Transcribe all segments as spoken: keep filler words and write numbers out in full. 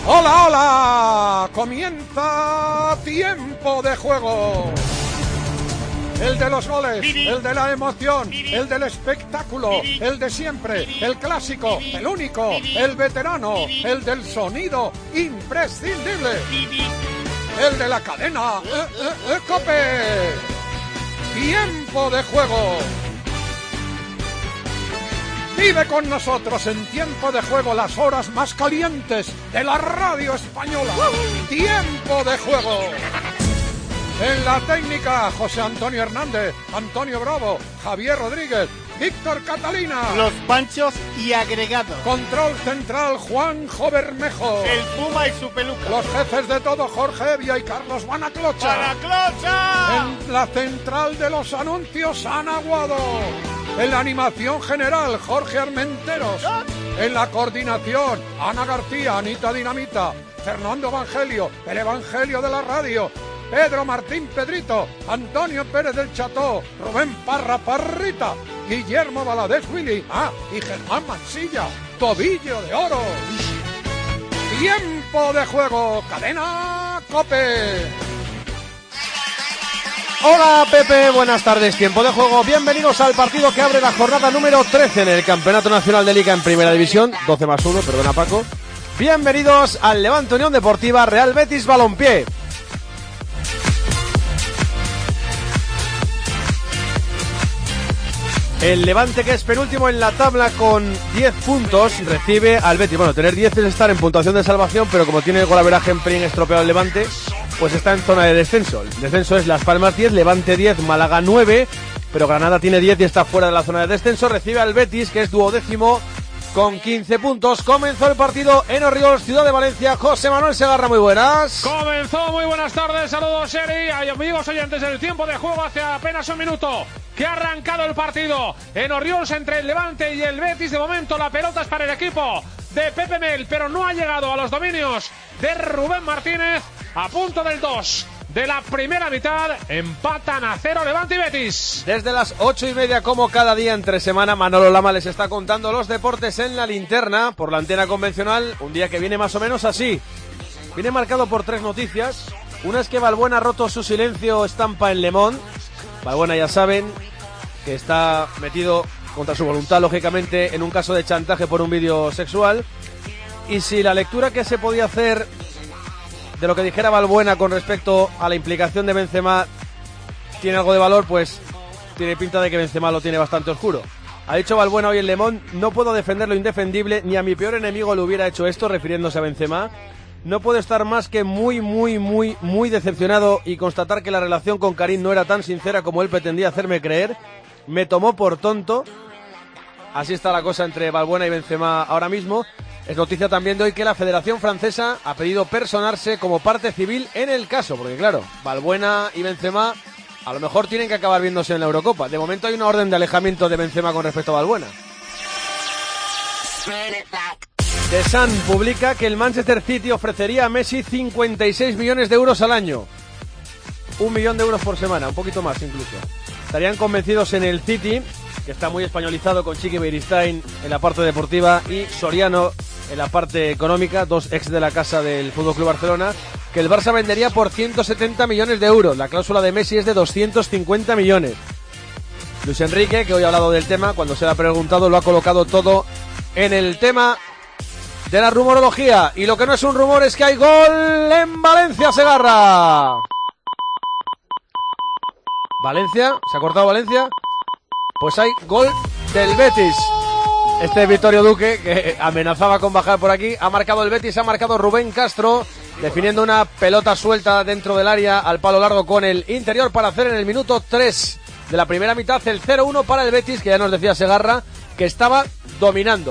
¡Hola, hola! Comienza Tiempo de Juego. El de los goles, el de la emoción, el del espectáculo, el de siempre, el clásico, el único, el veterano, el del sonido imprescindible, el de la cadena eh, eh, eh, COPE. Tiempo de Juego. Vive con nosotros en Tiempo de Juego las horas más calientes de la radio española. Tiempo de Juego. En la técnica, José Antonio Hernández, Antonio Bravo, Javier Rodríguez, Víctor Catalina. Los Panchos y agregados. Control central, Juanjo Bermejo. El Puma y su peluca. Los jefes de todo, Jorge Evia y Carlos Banaclocha. ¡Banaclocha! En la central de los anuncios, Ana Aguado. En la animación general, Jorge Armenteros. En la coordinación, Ana García, Anita Dinamita, Fernando Evangelio, el Evangelio de la radio, Pedro Martín Pedrito, Antonio Pérez del Cható, Rubén Parra Parrita, Guillermo Valadez Willy, ah, y Germán Mansilla, Tobillo de Oro. Tiempo de Juego, cadena COPE. Hola Pepe, buenas tardes, Tiempo de Juego, bienvenidos al partido que abre la jornada número trece en el Campeonato Nacional de Liga en Primera División, doce más uno, perdona Paco. Bienvenidos al Levante Unión Deportiva Real Betis Balompié. El Levante, que es penúltimo en la tabla con diez puntos, recibe al Betis. Bueno, tener diez es estar en puntuación de salvación, pero como tiene el golaveraje en pelín estropeado el Levante, pues está en zona de descenso. El descenso es Las Palmas diez, Levante diez, Málaga nueve, pero Granada tiene diez y está fuera de la zona de descenso. Recibe al Betis, que es duodécimo, con quince puntos. Comenzó el partido en Orriols, Ciudad de Valencia. José Manuel Segarra, muy buenas. Comenzó, muy buenas tardes, saludos Eri, amigos oyentes del Tiempo de Juego. Hace apenas un minuto que ha arrancado el partido en Orriols entre el Levante y el Betis. De momento la pelota es para el equipo de Pepe Mel, pero no ha llegado a los dominios de Rubén Martínez. A punto del dos de la primera mitad, empatan a cero Levante y Betis. Desde las ocho y media, como cada día entre semana, Manolo Lama les está contando los deportes en la linterna por la antena convencional. Un día que viene más o menos así. Viene marcado por tres noticias. Una es que Valbuena ha roto su silencio estampa en Le Monde. Valbuena, ya saben, que está metido contra su voluntad, lógicamente, en un caso de chantaje por un vídeo sexual. Y si la lectura que se podía hacer de lo que dijera Valbuena con respecto a la implicación de Benzema tiene algo de valor, pues tiene pinta de que Benzema lo tiene bastante oscuro. Ha dicho Valbuena hoy en Le Monde: no puedo defender lo indefendible, ni a mi peor enemigo le hubiera hecho esto, refiriéndose a Benzema. No puedo estar más que muy, muy, muy, muy decepcionado y constatar que la relación con Karim no era tan sincera como él pretendía hacerme creer. Me tomó por tonto. Así está la cosa entre Valbuena y Benzema ahora mismo. Es noticia también de hoy que la Federación Francesa ha pedido personarse como parte civil en el caso, porque claro, Valbuena y Benzema a lo mejor tienen que acabar viéndose en la Eurocopa. De momento hay una orden de alejamiento de Benzema con respecto a Valbuena. The Sun publica que el Manchester City ofrecería a Messi cincuenta y seis millones de euros al año. Un millón de euros por semana, un poquito más incluso. Estarían convencidos en el City, que está muy españolizado con Chiqui Beristain en la parte deportiva y Soriano en la parte económica, dos ex de la casa del F C Barcelona, que el Barça vendería por ciento setenta millones de euros. La cláusula de Messi es de doscientos cincuenta millones. Luis Enrique, que hoy ha hablado del tema, cuando se le ha preguntado, lo ha colocado todo en el tema de la rumorología. Y lo que no es un rumor es que hay gol en Valencia, Segarra. Valencia, ¿se ha cortado Valencia? Pues hay gol del Betis. Este es Vittorio Duque, que amenazaba con bajar por aquí. Ha marcado el Betis, ha marcado Rubén Castro, definiendo una pelota suelta dentro del área al palo largo con el interior para hacer en el minuto tres de la primera mitad el cero uno para el Betis, que ya nos decía Segarra que estaba dominando.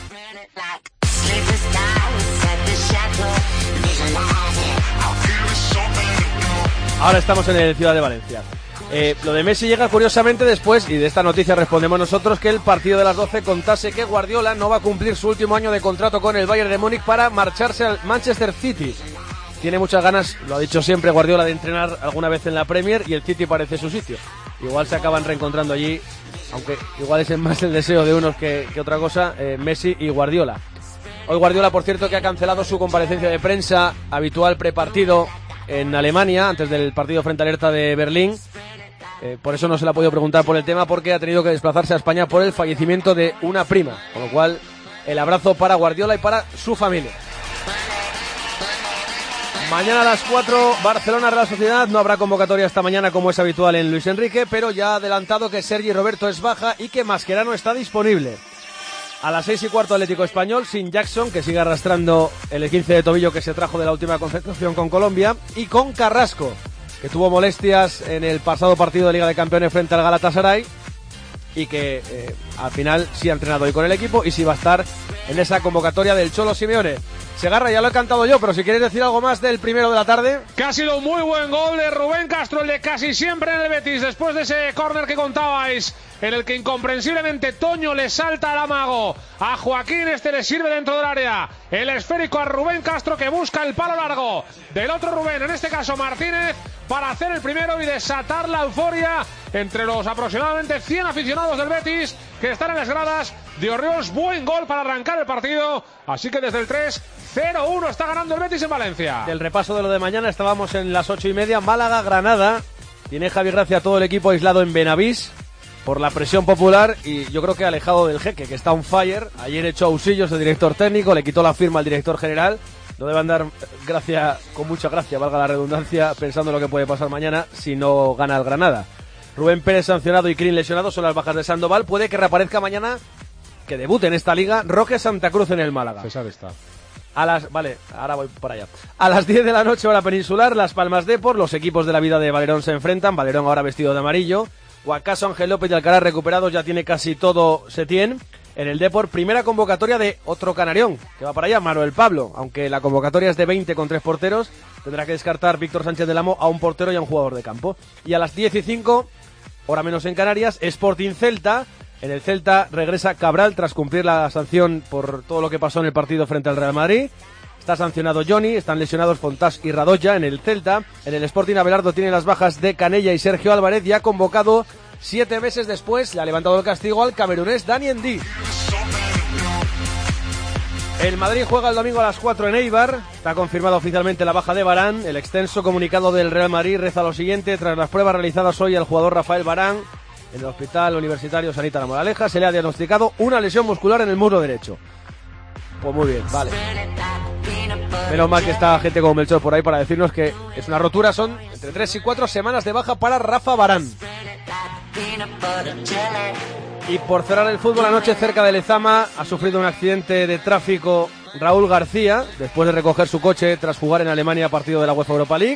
Ahora estamos en el Ciudad de Valencia. Eh, lo de Messi llega curiosamente después, y de esta noticia respondemos nosotros, que el partido de las doce contase que Guardiola no va a cumplir su último año de contrato con el Bayern de Múnich para marcharse al Manchester City. Tiene muchas ganas, lo ha dicho siempre Guardiola, de entrenar alguna vez en la Premier, y el City parece su sitio. Igual se acaban reencontrando allí, aunque igual es más el deseo de unos que, que otra cosa, eh, Messi y Guardiola. Hoy Guardiola, por cierto, que ha cancelado su comparecencia de prensa habitual prepartido en Alemania, antes del partido frente al Hertha de Berlín. Eh, por eso no se le ha podido preguntar por el tema, porque ha tenido que desplazarse a España por el fallecimiento de una prima. Con lo cual, el abrazo para Guardiola y para su familia. Mañana a las cuatro, Barcelona Real Sociedad. No habrá convocatoria esta mañana como es habitual en Luis Enrique, pero ya ha adelantado que Sergi Roberto es baja y que Mascherano está disponible. A las seis y cuarto, Atlético Español, sin Jackson, que sigue arrastrando el esguince de tobillo que se trajo de la última concentración con Colombia, y con Carrasco, que tuvo molestias en el pasado partido de Liga de Campeones frente al Galatasaray, y que eh, al final sí ha entrenado hoy con el equipo y sí va a estar en esa convocatoria del Cholo Simeone. Segarra, ya lo he cantado yo, pero si quieres decir algo más del primero de la tarde. Que ha sido un muy buen gol de Rubén Castro, el de casi siempre en el Betis, después de ese córner que contabais, en el que incomprensiblemente Toño le salta al amago a Joaquín, este le sirve dentro del área, el esférico a Rubén Castro, que busca el palo largo del otro Rubén, en este caso Martínez, para hacer el primero y desatar la euforia entre los aproximadamente cien aficionados del Betis que están en las gradas de Orriols. Buen gol para arrancar el partido, así que desde el tres cero uno está ganando el Betis en Valencia. Del repaso de lo de mañana estábamos en las ocho y media, Málaga-Granada. Tiene Javi Gracia todo el equipo aislado en Benavís por la presión popular y yo creo que alejado del Jeque, que está on fire. Ayer echó auxilios el director técnico, le quitó la firma al director general. No debe andar gracia, con mucha gracia, valga la redundancia, pensando lo que puede pasar mañana si no gana el Granada. Rubén Pérez sancionado y Crin lesionado son las bajas de Sandoval. Puede que reaparezca mañana, que debute en esta liga, Roque Santa Cruz en el Málaga. César está. A las, vale, ahora voy para allá. A las diez de la noche, hora peninsular, Las Palmas Depor, los equipos de la vida de Valerón se enfrentan. Valerón ahora vestido de amarillo. Guacaso, Ángel López y Alcaraz recuperados, ya tiene casi todo Setién. En el Depor, primera convocatoria de otro canarión, que va para allá, Manuel Pablo. Aunque la convocatoria es de veinte con tres porteros, tendrá que descartar Víctor Sánchez del Amo a un portero y a un jugador de campo. Y a las diez y cinco, hora menos en Canarias, Sporting Celta. En el Celta regresa Cabral tras cumplir la sanción por todo lo que pasó en el partido frente al Real Madrid. Está sancionado Johnny, están lesionados Fontás y Radoya en el Celta. En el Sporting Abelardo tiene las bajas de Canella y Sergio Álvarez, y ha convocado siete meses después, le ha levantado el castigo al camerunés Dani Endí. El Madrid juega el domingo a las cuatro en Eibar. Está confirmada oficialmente la baja de Varane. El extenso comunicado del Real Madrid reza lo siguiente: tras las pruebas realizadas hoy al jugador Rafael Varane en el Hospital Universitario Sanita La Moraleja, se le ha diagnosticado una lesión muscular en el muslo derecho. Pues muy bien, vale. Menos mal que está gente como Melchor por ahí para decirnos que es una rotura. Son entre tres y cuatro semanas de baja para Rafa Varane. Y por cerrar el fútbol, anoche cerca de Lezama ha sufrido un accidente de tráfico Raúl García, después de recoger su coche tras jugar en Alemania partido de la UEFA Europa League.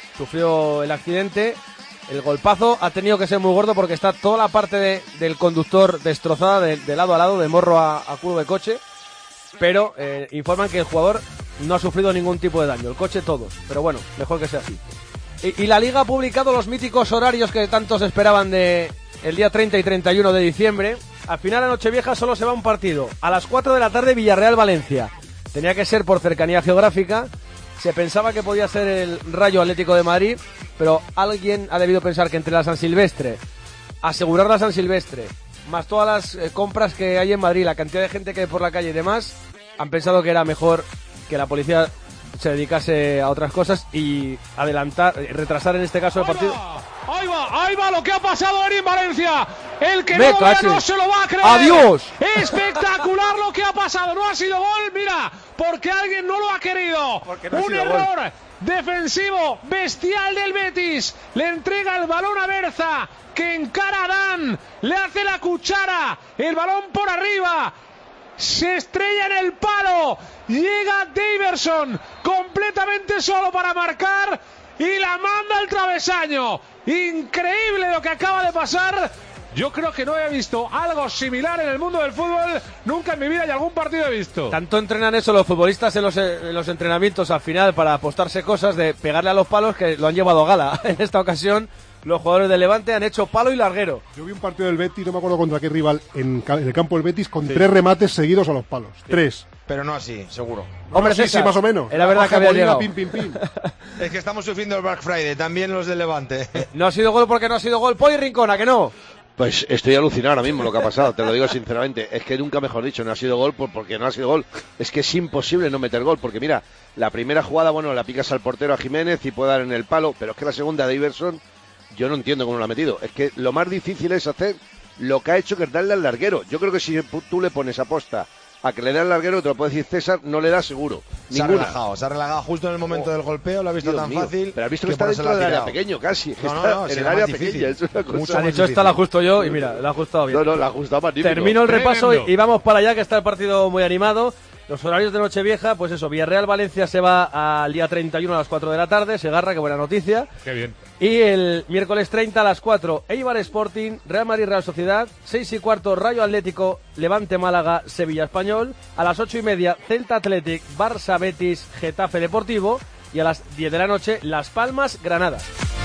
Sufrió el accidente. El golpazo ha tenido que ser muy gordo porque está toda la parte de, del conductor destrozada de, de lado a lado, de morro a, a culo de coche. Pero eh, informan que el jugador no ha sufrido ningún tipo de daño. El coche todos. Pero bueno, mejor que sea así. Y, y la Liga ha publicado los míticos horarios que tantos esperaban de el día treinta y treinta y uno de diciembre. Al final, a Nochevieja solo se va un partido. A las cuatro de la tarde, Villarreal-Valencia. Tenía que ser por cercanía geográfica. Se pensaba que podía ser el Rayo Atlético de Madrid, pero alguien ha debido pensar que entre la San Silvestre, asegurar la San Silvestre, más todas las eh, compras que hay en Madrid, la cantidad de gente que hay por la calle y demás, han pensado que era mejor que la policía se dedicase a otras cosas y adelantar, retrasar en este caso el partido. Ahí va, ahí va lo que ha pasado en Valencia. El que Me no vea no se lo va a creer. ¡Adiós! Espectacular lo que ha pasado. No ha sido gol, mira, porque alguien no lo ha querido. No Un error gol. defensivo bestial del Betis. Le entrega el balón a Berza, que encara a Dan, le hace la cuchara, el balón por arriba, se estrella en el palo, llega Daverson completamente solo para marcar y la manda al travesaño. Increíble lo que acaba de pasar. Yo creo que no he visto algo similar en el mundo del fútbol nunca en mi vida, y algún partido he visto. Tanto entrenan eso los futbolistas en los, en los entrenamientos al final para apostarse cosas de pegarle a los palos, que lo han llevado a gala. En esta ocasión los jugadores del Levante han hecho palo y larguero. Yo vi un partido del Betis, no me acuerdo contra qué rival, en, en el campo del Betis, con sí. tres remates seguidos a los palos. Sí. Tres. Pero no así, seguro. Hombre, sí, César, sí, más o menos. Era verdad que había llegado. Pim, pim, pim. Es que estamos sufriendo el Black Friday, también los del Levante. No ha sido gol porque no ha sido gol. Poli Rincón, ¿a que no? Pues estoy alucinado ahora mismo lo que ha pasado, te lo digo sinceramente. Es que nunca mejor dicho, no ha sido gol por, porque no ha sido gol. Es que es imposible no meter gol, porque mira, la primera jugada, bueno, la picas al portero a Jiménez y puede dar en el palo, pero es que la segunda de Iverson, yo no entiendo cómo lo ha metido. Es que lo más difícil es hacer lo que ha hecho, que es darle al larguero. Yo creo que si tú le pones aposta a que le dé al larguero, te lo puede decir César, no le da seguro. Se Ninguna. ha relajado, se ha relajado justo en el momento oh, del golpeo, lo ha visto Dios tan mío. fácil. Pero ha visto que, que está dentro del área pequeño, casi. No, no, está no, en el área pequeña. Es una cosa. Ha dicho esta la ajusto yo y mira, la ha ajustado bien. No, no, la ha ajustado magnífico. Termino el repaso y, y vamos para allá, que está el partido muy animado. Los horarios de Nochevieja, pues eso, Villarreal-Valencia se va al día treinta y uno a las cuatro de la tarde, Segarra, qué buena noticia. Qué bien. Y el miércoles treinta a las cuatro, Eibar Sporting, Real Madrid-Real Sociedad, seis y cuarto, Rayo Atlético, Levante-Málaga, Sevilla-Español, a las ocho y media, Celta Athletic, Barça-Betis, Getafe Deportivo, y a las diez de la noche, Las Palmas-Granada.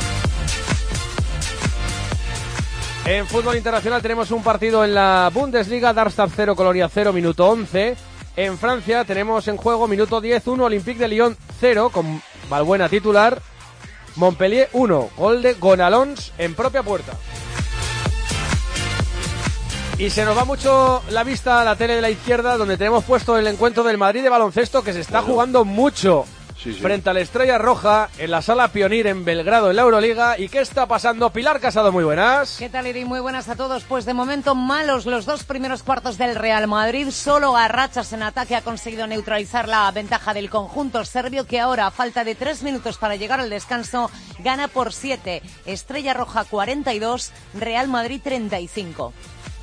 En fútbol internacional tenemos un partido en la Bundesliga, Darmstadt cero, Colonia cero, minuto once. En Francia tenemos en juego minuto diez, uno, Olympique de Lyon cero, con Valbuena titular. Montpellier uno, gol de Gonalons en propia puerta. Y se nos va mucho la vista a la tele de la izquierda, donde tenemos puesto el encuentro del Madrid de baloncesto, que se está bueno. jugando mucho. Sí, sí. Frente a la Estrella Roja en la Sala Pionir en Belgrado en la Euroliga. ¿Y qué está pasando? Pilar Casado, muy buenas. ¿Qué tal, Iri? Muy buenas a todos. Pues de momento malos los dos primeros cuartos del Real Madrid. Solo a rachas en ataque ha conseguido neutralizar la ventaja del conjunto serbio, que ahora, a falta de tres minutos para llegar al descanso, gana por siete. Estrella Roja cuarenta y dos, Real Madrid treinta y cinco.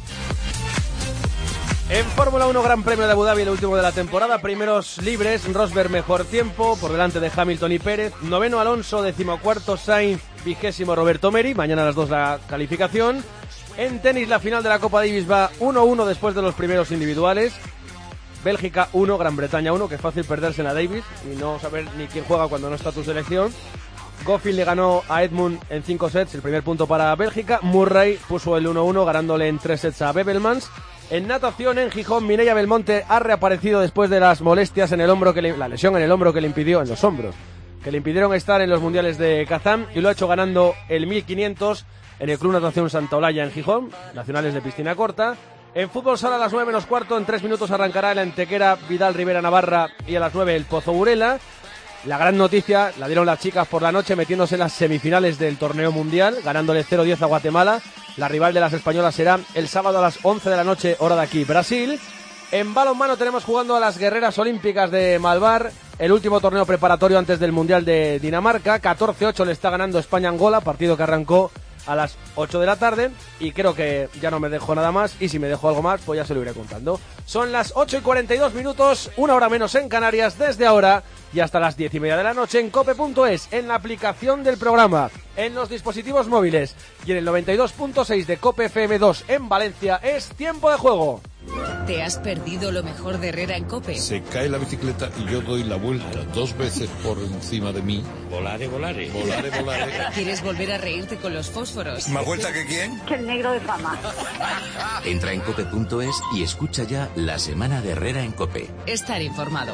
En Fórmula uno, Gran Premio de Abu Dhabi, el último de la temporada. Primeros libres, Rosberg mejor tiempo, por delante de Hamilton y Pérez. Noveno Alonso, decimocuarto Sainz, vigésimo Roberto Meri. Mañana a las dos la calificación. En tenis, la final de la Copa Davis va uno uno después de los primeros individuales. Bélgica uno, Gran Bretaña uno, que es fácil perderse en la Davis y no saber ni quién juega cuando no está tu selección. Goffin le ganó a Edmund en cinco sets, el primer punto para Bélgica. Murray puso el uno uno ganándole en tres sets a Bebelmans. En natación, en Gijón, Mireia Belmonte ha reaparecido después de las molestias en el hombro, que le, la lesión en el hombro que le impidió, en los hombros, que le impidieron estar en los mundiales de Kazán, y lo ha hecho ganando el mil quinientos en el Club Natación Santa Olalla en Gijón, nacionales de piscina corta. En fútbol sala a las nueve menos cuarto, en tres minutos arrancará el Antequera Vidal Rivera Navarra, y a las nueve el Pozo Burela. La gran noticia la dieron las chicas por la noche, metiéndose en las semifinales del torneo mundial, ganándole cero diez a Guatemala. La rival de las españolas será el sábado a las once de la noche, hora de aquí, Brasil. En balonmano tenemos jugando a las guerreras olímpicas de Malvar, el último torneo preparatorio antes del Mundial de Dinamarca. catorce ocho le está ganando España-Angola, partido que arrancó a las ocho de la tarde, y creo que ya no me dejo nada más, y si me dejo algo más, pues ya se lo iré contando. Son las ocho y cuarenta y dos minutos, una hora menos en Canarias, desde ahora y hasta las diez y media de la noche en cope punto es, en la aplicación del programa, en los dispositivos móviles y en el noventa y dos punto seis de Cope F M dos en Valencia. Es tiempo de juego. ¿Te has perdido lo mejor de Herrera en COPE? Se cae la bicicleta y yo doy la vuelta dos veces por encima de mí. Volare, volare. Volare, volare. ¿Quieres volver a reírte con los fósforos? ¿Más vuelta que quién? Que el negro de fama. Entra en cope punto es y escucha ya la semana de Herrera en COPE. Estar informado.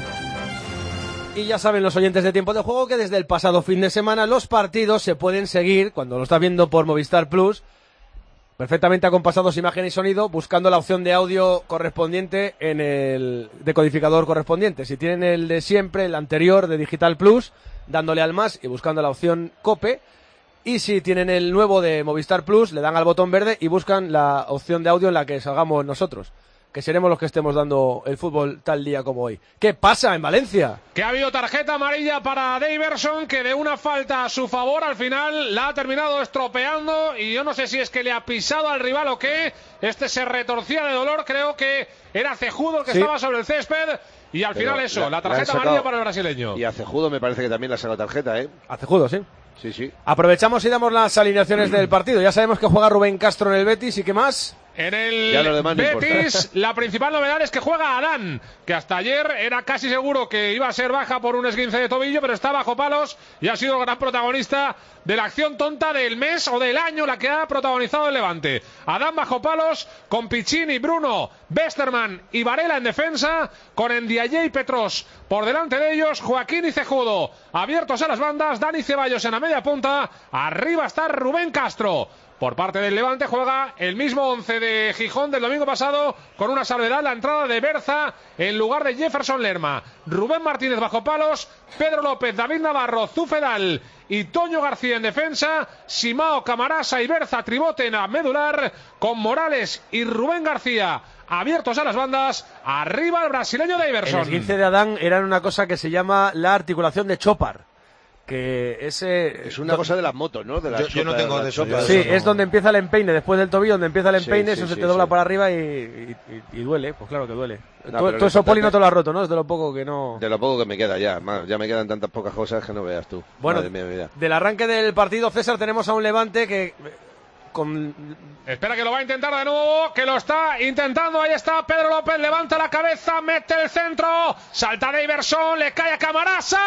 Y ya saben los oyentes de Tiempo de Juego que desde el pasado fin de semana los partidos se pueden seguir, cuando lo estás viendo por Movistar Plus, perfectamente acompasados imagen y sonido, buscando la opción de audio correspondiente en el decodificador correspondiente. Si tienen el de siempre, el anterior de Digital Plus, dándole al más y buscando la opción Cope. Y si tienen el nuevo de Movistar Plus, le dan al botón verde y buscan la opción de audio en la que salgamos nosotros, que seremos los que estemos dando el fútbol tal día como hoy. ¿Qué pasa en Valencia? Que ha habido tarjeta amarilla para Daverson, que de una falta a su favor al final la ha terminado estropeando, y yo no sé si es que le ha pisado al rival o qué. Este se retorcía de dolor, creo que era Cejudo el que sí estaba sobre el césped, y al Pero final eso, la, la tarjeta la amarilla para el brasileño. Y a Cejudo me parece que también le ha sacado tarjeta, ¿eh? A Cejudo, sí. Sí, sí. Aprovechamos y damos las alineaciones del partido. Ya sabemos que juega Rubén Castro en el Betis, ¿y qué más? En el Betis, la principal novedad es que juega Adán, que hasta ayer era casi seguro que iba a ser baja por un esguince de tobillo, pero está bajo palos y ha sido el gran protagonista de la acción tonta del mes o del año, la que ha protagonizado el Levante. Adán bajo palos, con Piccini, Bruno, Westerman y Varela en defensa, con Ndiaye y Petros Por delante de ellos, Joaquín y Cejudo. Abiertos a las bandas, Dani Ceballos en la media punta. Arriba está Rubén Castro. Por parte del Levante juega el mismo once de Gijón del domingo pasado, con una salvedad, la entrada de Berza en lugar de Jefferson Lerma. Rubén Martínez bajo palos, Pedro López, David Navarro, Zufedal y Toño García en defensa, Simao, Camarasa y Berza triboten a medular, con Morales y Rubén García abiertos a las bandas. Arriba el brasileño Daverson. El esguince de Adán era una cosa que se llama la articulación de Chopar. Que ese es una cosa de las motos, ¿no? De la yo, yo no tengo de eso. Chopa, sí, eso no. Es donde empieza el empeine, después del tobillo, donde empieza el empeine, sí, sí, eso se sí, te dobla sí. para arriba y, y, y duele, pues claro que duele. No, tú, tú eso, Poli, no te lo has roto, ¿no? Es de lo poco que no... De lo poco que me queda ya, ya me quedan tantas pocas cosas que no veas tú. Bueno, Madre mía, mira. Del arranque del partido, César, tenemos a un Levante que... Con... Espera que lo va a intentar de nuevo, que lo está intentando, ahí está Pedro López, levanta la cabeza, mete el centro, salta Daverson, le cae a Camarasa,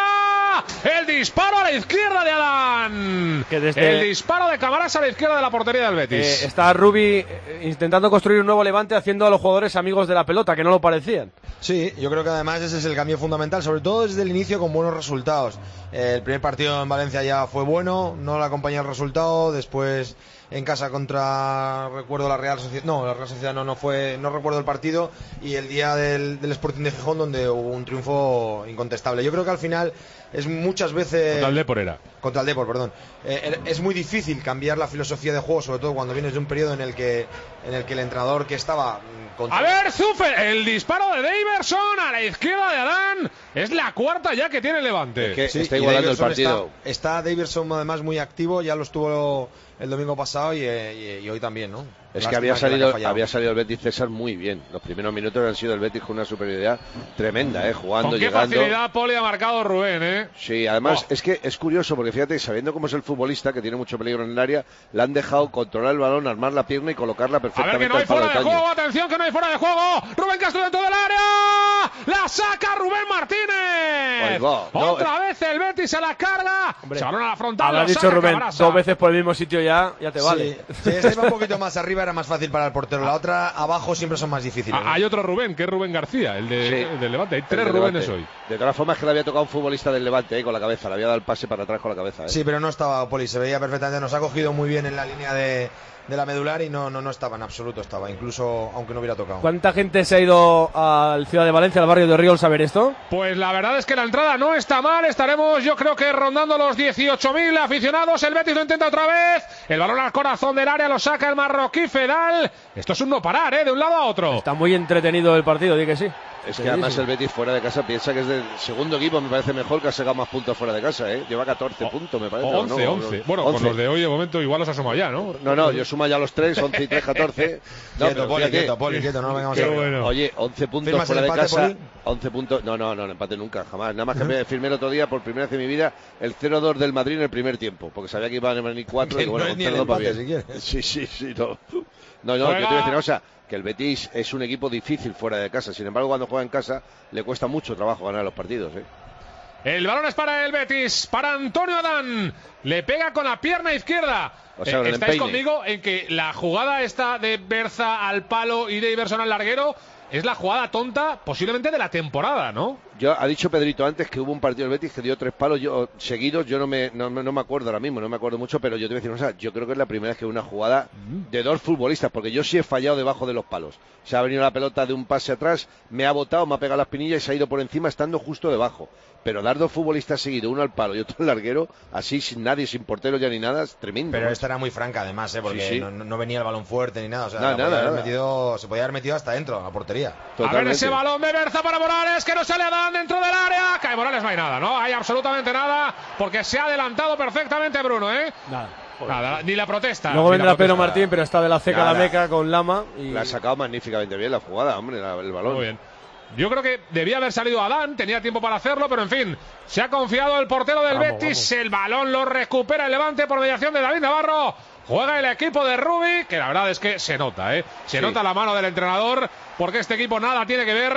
el disparo a la izquierda de Adán, que desde... el disparo de Camarasa a la izquierda de la portería del Betis. Eh, está Rubi eh, intentando construir un nuevo Levante, haciendo a los jugadores amigos de la pelota, que no lo parecían. Sí, yo creo que además ese es el cambio fundamental, sobre todo desde el inicio con buenos resultados. Eh, el primer partido en Valencia ya fue bueno, no le acompañó el resultado, después en casa contra, recuerdo, la Real Sociedad, no, la Real Sociedad no, no fue, no recuerdo el partido, y el día del, del Sporting de Gijón, donde hubo un triunfo incontestable. Yo creo que al final es muchas veces... Contra el Depor era. Contra el Depor, perdón. Eh, es muy difícil cambiar la filosofía de juego, sobre todo cuando vienes de un periodo en el que, en el, que el entrenador que estaba... Contra... A ver, Zufer, el disparo de Daverson a la izquierda de Adán, es la cuarta ya que tiene el Levante. Es que sí, está igualando el partido. Está, está Daverson además muy activo, ya lo estuvo el domingo pasado y, y, y hoy también, ¿no? Es Lástima que había que salido, haya había salido el Betis, César, muy bien. Los primeros minutos han sido el Betis con una superioridad tremenda, ¿eh? Jugando, ¿Con qué llegando. facilidad Poli ha marcado Rubén, eh? Sí, además, oh. es que es curioso, porque fíjate, sabiendo cómo es el futbolista, que tiene mucho peligro en el área, le han dejado controlar el balón, armar la pierna y colocarla perfectamente. A ver, que no hay al palo fuera de, de juego, atención, que no hay fuera de juego. Rubén Castro dentro del área. La saca Rubén Martínez. Va, no, Otra es... vez el Betis a la carga. Hombre, se balón a la frontal. habrá dicho saca Rubén Camarasa. Dos veces por el mismo sitio ya, ya te vale. Sí, si este iba un poquito más arriba era más fácil para el portero. La otra abajo siempre son más difíciles. Ah, hay otro Rubén, que es Rubén García, el, de, Sí, el del Levante. Hay tres del Rubénes Levante. hoy. De todas formas, que le había tocado un futbolista del Levante, eh, con la cabeza. Le había dado el pase para atrás con la cabeza. Eh. Sí, pero no estaba Poli, se veía perfectamente. Nos ha cogido muy bien en la línea de, de la medular y no, no, no estaba en absoluto. Estaba, incluso aunque no hubiera tocado. ¿Cuánta gente se ha ido al Ciudad de Valencia, al barrio de Orriols, a ver esto? Pues la verdad es que la entrada no está mal. Estaremos, yo creo que rondando los dieciocho mil aficionados. El Betis lo intenta otra vez. El balón al corazón del área lo saca el marroquí Fedal. Esto es un no parar, ¿eh? De un lado a otro. Está muy entretenido el partido, di que sí. Es que además el Betis fuera de casa piensa que es del segundo equipo, me parece mejor, que ha sacado más puntos fuera de casa, ¿eh? Lleva catorce o, puntos, me parece. once, no, once. No, bueno, once. con los de hoy de momento igual los asoma ya, ¿no? No, no, yo sumo ya los tres, once y tres, catorce. No, quieto, Poli, fíjate, quieto, Poli, quieto, no vengamos Qué a bueno. Oye, once puntos ¿Firmas fuera el de empate, casa. Poli? once puntos. No, no, no, no empate nunca, jamás. Nada más que me firmé el otro día, por primera vez en mi vida, el cero dos del Madrid en el primer tiempo, porque sabía que iban a venir cuatro. Que Y bueno, no es con ni el cero dos va empate, bien. si quieres. Sí, sí, sí, no. No, no, Juega. yo te voy a decir una cosa, que el Betis es un equipo difícil fuera de casa. Sin embargo, cuando juega en casa, le cuesta mucho trabajo ganar los partidos, ¿eh? El balón es para el Betis, para Antonio Adán. Le pega con la pierna izquierda. O sea, eh, el ¿Estáis empeine. conmigo en que la jugada esta de Berza al palo y de Iverson al larguero es la jugada tonta posiblemente de la temporada, ¿no? Yo, ha dicho Pedrito antes que hubo un partido del Betis que dio tres palos yo, seguidos, yo no me, no, no me acuerdo ahora mismo, no me acuerdo mucho, pero yo te voy a decir una cosa, yo creo que es la primera vez que veo una jugada de dos futbolistas, porque yo sí he fallado debajo de los palos. O sea, ha venido la pelota de un pase atrás, me ha botado, me ha pegado la espinilla y se ha ido por encima estando justo debajo. Pero dar dos futbolistas seguidos, uno al palo y otro al larguero, así sin nadie, sin portero ya ni nada, es tremendo. Pero ¿no? esta era muy franca además, ¿eh? Porque Sí, sí. No, no venía el balón fuerte ni nada. O sea, No, la nada, podía haber nada. Metido, se podía haber metido hasta dentro, a la portería. Totalmente. A ver ese balón de Berza para Morales, que no se le dan dentro del área. Cae Morales, no hay nada, ¿no? Hay absolutamente nada, porque se ha adelantado perfectamente Bruno, ¿eh? Nada. Nada, ni la protesta. Luego ni vendrá la Pedro protesta. Martín, pero está de la ceca a la Nada. meca con Lama. Y... La ha sacado magníficamente bien la jugada, hombre, la- el balón. Muy bien. Yo creo que debía haber salido Adán, tenía tiempo para hacerlo, pero en fin, se ha confiado el portero del Vamos, Betis, vamos. el balón lo recupera el Levante por mediación de David Navarro, juega el equipo de Rubi, que la verdad es que se nota, ¿eh? Se Sí. nota la mano del entrenador, porque este equipo nada tiene que ver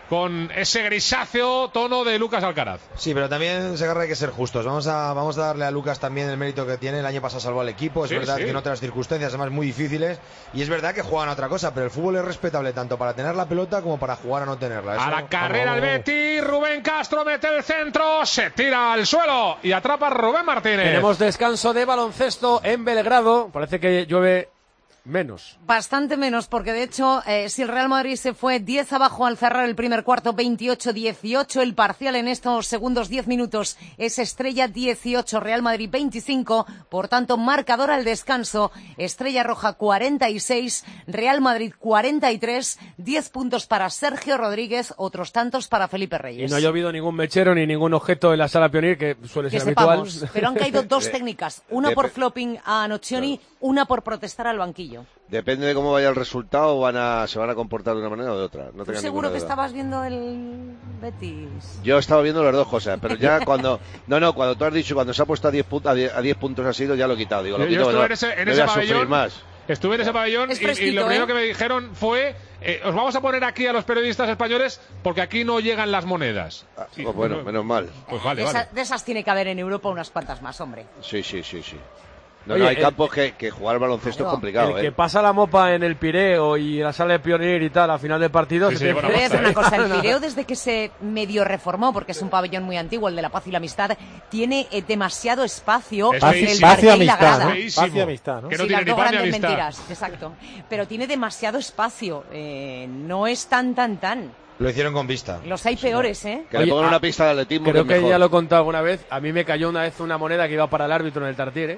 con ese grisáceo tono de Lucas Alcaraz. Sí, pero también, Segarra, hay que ser justos. Vamos a, vamos a darle a Lucas también el mérito que tiene. El año pasado salvó al equipo. Es Sí, verdad sí. que en otras circunstancias, además muy difíciles. Y es verdad que juegan a otra cosa, pero el fútbol es respetable tanto para tener la pelota como para jugar a no tenerla. Eso- A la carrera el vamos. Betis, Rubén Castro mete el centro, se tira al suelo y atrapa a Rubén Martínez. Tenemos descanso de baloncesto en Belgrado. Parece que llueve menos. Bastante menos, porque de hecho, eh, si el Real Madrid se fue diez abajo al cerrar el primer cuarto, veintiocho dieciocho, el parcial en estos segundos diez minutos es Estrella dieciocho, Real Madrid veinticinco, por tanto, marcador al descanso, Estrella Roja cuarenta y seis, Real Madrid cuarenta y tres, diez puntos para Sergio Rodríguez, otros tantos para Felipe Y Reyes. no ha llovido ningún mechero ni ningún objeto en la sala Pionir, que suele Que ser habitual. sepamos, pero han caído dos técnicas, una de- por flopping a Nocioni, una por protestar al banquillo. Depende de cómo vaya el resultado, van a, se van a comportar de una manera o de otra. No ¿Tú tengan seguro ninguna que duda. estabas viendo el Betis? Yo estaba viendo las dos cosas, pero ya cuando... No, no, cuando tú has dicho, cuando se ha puesto a diez, pu- a diez, a diez puntos ha sido, ya lo he quitado. Digo, lo Yo, quito, yo estuve no, en ese, en no ese voy a sufrir pabellón. más. Estuve en ese pabellón Es y- y, fresquito, lo primero ¿eh? que me dijeron fue: eh, os vamos a poner aquí a los periodistas españoles porque aquí no llegan las monedas. Ah, Y- pues bueno, no- menos mal. Pues vale, de, esa- vale. de esas tiene que haber en Europa unas cuantas más, hombre. Sí, sí, sí, sí. No, Oye, no, hay el- campos que, que jugar al baloncesto Claro. es complicado, El que ¿eh? pasa la mopa en el Pireo y la sala de Pionir y tal, a final de partido... Sí, se sí, te- bueno, Te voy a decir una cosa, el Nada. Pireo desde que se medio reformó, porque es un pabellón muy antiguo, el de la paz y la amistad, tiene eh, demasiado espacio Es entre feísimo. el Paz y parque y la amistad, grada. ¿no? Feísimo. Paz y amistad, ¿no? Que no Sí, tiene las ni dos paz ni grandes amistad. mentiras, exacto. Pero tiene demasiado espacio, eh, no es tan, tan, tan. Lo hicieron con vista. Los hay peores, ¿eh? Que Oye, le pongan ah, una pista de atletismo Creo que que es mejor. ya lo he contado alguna vez. A mí me cayó una vez una moneda que iba para el árbitro en el Tartiere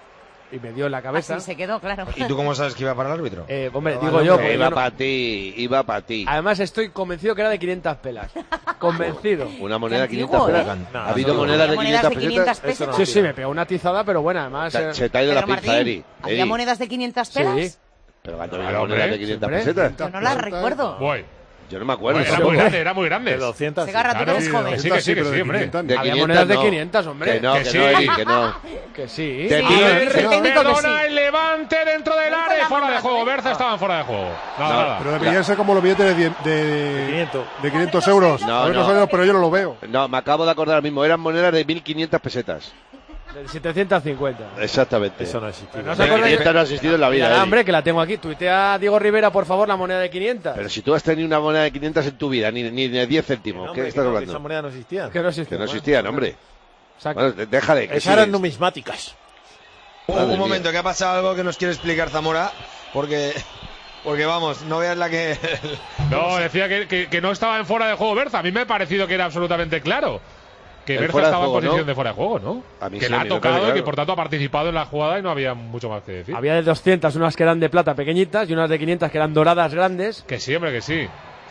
y me dio en la cabeza. Así se quedó, claro. ¿Y tú cómo sabes que iba para el árbitro? Eh, hombre, No, digo vale, yo, hombre, porque Iba yo no- para ti, iba para ti. además estoy convencido que era de quinientas pelas. Convencido. Una moneda de Qué quinientas antiguo, pelas. ¿eh? No, ¿Ha habido antiguo. monedas de Monedas quinientas de quinientas pesetas? pesetas. Sí, sí, me pegó una tizada, pero buena, además... Se, eh, se te ha ido la Pero, pinza, Martín, Eri. ¿había Eri. monedas de quinientas pelas? Sí. Pero cuando Claro, había monedas de hombre, quinientas hombre. pesetas. Yo no las recuerdo. Voy. Yo no me acuerdo. Era tampoco. muy grande, era muy grande. De doscientas. sí. Segarra, tú Claro, eres sí, joven. que sí, que sí, que pero sí, de hombre. quinientas no. De Había quinientas monedas de no. quinientas, hombre. Que no, Que que, sí. no, Eri, que no. Que sí. De Sí, mil- a A ver, ver, el técnico que perdona sí. el Levante dentro del No área y está fuera de la juego. moneda. Berza estaban fuera de juego. Nada, No, nada. Pero deberían ser como los billetes de, die- de, De quinientos. de quinientos euros. No, A ver, no. no sabemos, pero yo no lo veo. No, me acabo de acordar ahora mismo. Eran monedas de mil quinientas pesetas. De setecientos cincuenta. Exactamente. Eso no existe. No De se acuerda quinientas no ha existido en la vida. Mira, Eri. hombre, que la tengo aquí. Tuitea a Diego Rivera, por favor, la moneda de quinientas. Pero si tú has tenido una moneda de quinientas en tu vida, ni, ni de diez céntimos, No, ¿qué hombre, estás que no, que hablando? Esa moneda no existía. Que no existe. Que no existían, hombre. Exacto. Bueno, de- déjale. Que Esas sí, eran es- numismáticas. Un, Madre un mía. momento, que ha pasado algo que nos quiere explicar Zamora, porque, porque vamos, no veas la que... No, decía que, que, que no estaba en fuera de juego Berza. A mí me ha parecido que era absolutamente claro. Que El Berza fuera de estaba juego, en posición ¿no? de fuera de juego, ¿no? A mí que sí, la a ha mí me tocado parece y que claro. por tanto ha participado en la jugada y no había mucho más que decir. Había de doscientas, unas que eran de plata pequeñitas y unas de quinientas que eran doradas grandes. Que sí, hombre, que sí.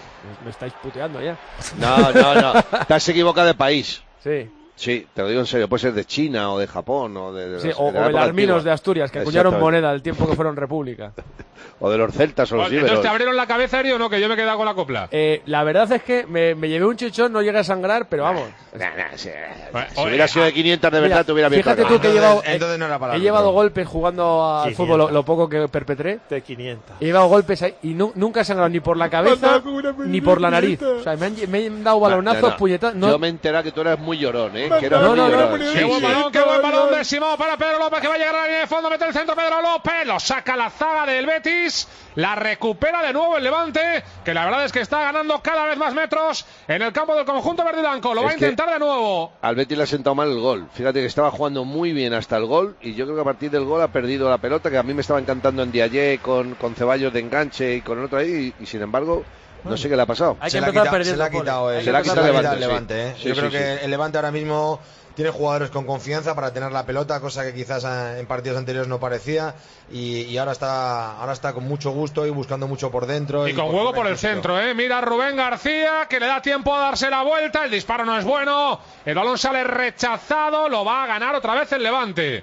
Me estáis puteando ya. No, no, no. Te has equivocado de país. Sí. Sí, te lo digo en serio. Puede ser de China o de Japón o de, de Sí, los- o, de o la el época Arminos antigua. de Asturias, que acuñaron Exactamente. moneda el tiempo que fueron república. O de los celtas o los Entonces, íberos. ¿te abrieron la cabeza, Eri, o no? Que yo me he quedado con la copla. Eh, la verdad es que me, me llevé un chichón, no llegué a sangrar, pero vamos. Nah, nah, si, Bueno, si oye, hubiera sido de quinientas de Mira, verdad, te hubiera abierto fíjate la tú cabeza. que he llevado, Entonces- entonces no era para he el llevado árbitro. golpes jugando al quinientas. fútbol, lo, lo poco que perpetré. De quinientas. He llevado golpes ahí y nu- nunca he sangrado ni por la cabeza ni por la nariz. O sea, me han, me han dado balonazos, No, no. puñetazos. No, Yo me he enterado que tú eras muy llorón, ¿eh? Que eras No, muy no, no, llorón. no, Sí, Qué buen sí. balón, qué buen balón de Simón para Pedro López, que va a llegar a la línea de fondo, mete el centro Pedro López, lo saca la zaga del Betis, la recupera de nuevo el Levante, que la verdad es que está ganando cada vez más metros en el campo del conjunto verde y blanco, lo va a Es que- intentar de nuevo. Al Betis le ha sentado mal el gol. Fíjate que estaba jugando muy bien hasta el gol y yo creo que a partir del gol ha perdido la pelota, que a mí me estaba encantando en Diallé con, con Ceballos de enganche y con el otro ahí y, y sin embargo no sé qué le ha pasado. hay que se le ha empezar quitado, se perdiendo. le ha quitado goles. el, Hay Se le ha que quitado empezar el el Levante, Levante. ¿eh? sí. Yo Sí, creo sí, que sí. el Levante ahora mismo tiene jugadores con confianza para tener la pelota, cosa que quizás eh, en partidos anteriores no parecía, y, y ahora está ahora está con mucho gusto y buscando mucho por dentro. Y con juego por el fuera. centro, ¿eh? Mira a Rubén García, que le da tiempo a darse la vuelta, el disparo no es bueno, el balón sale rechazado, lo va a ganar otra vez el Levante.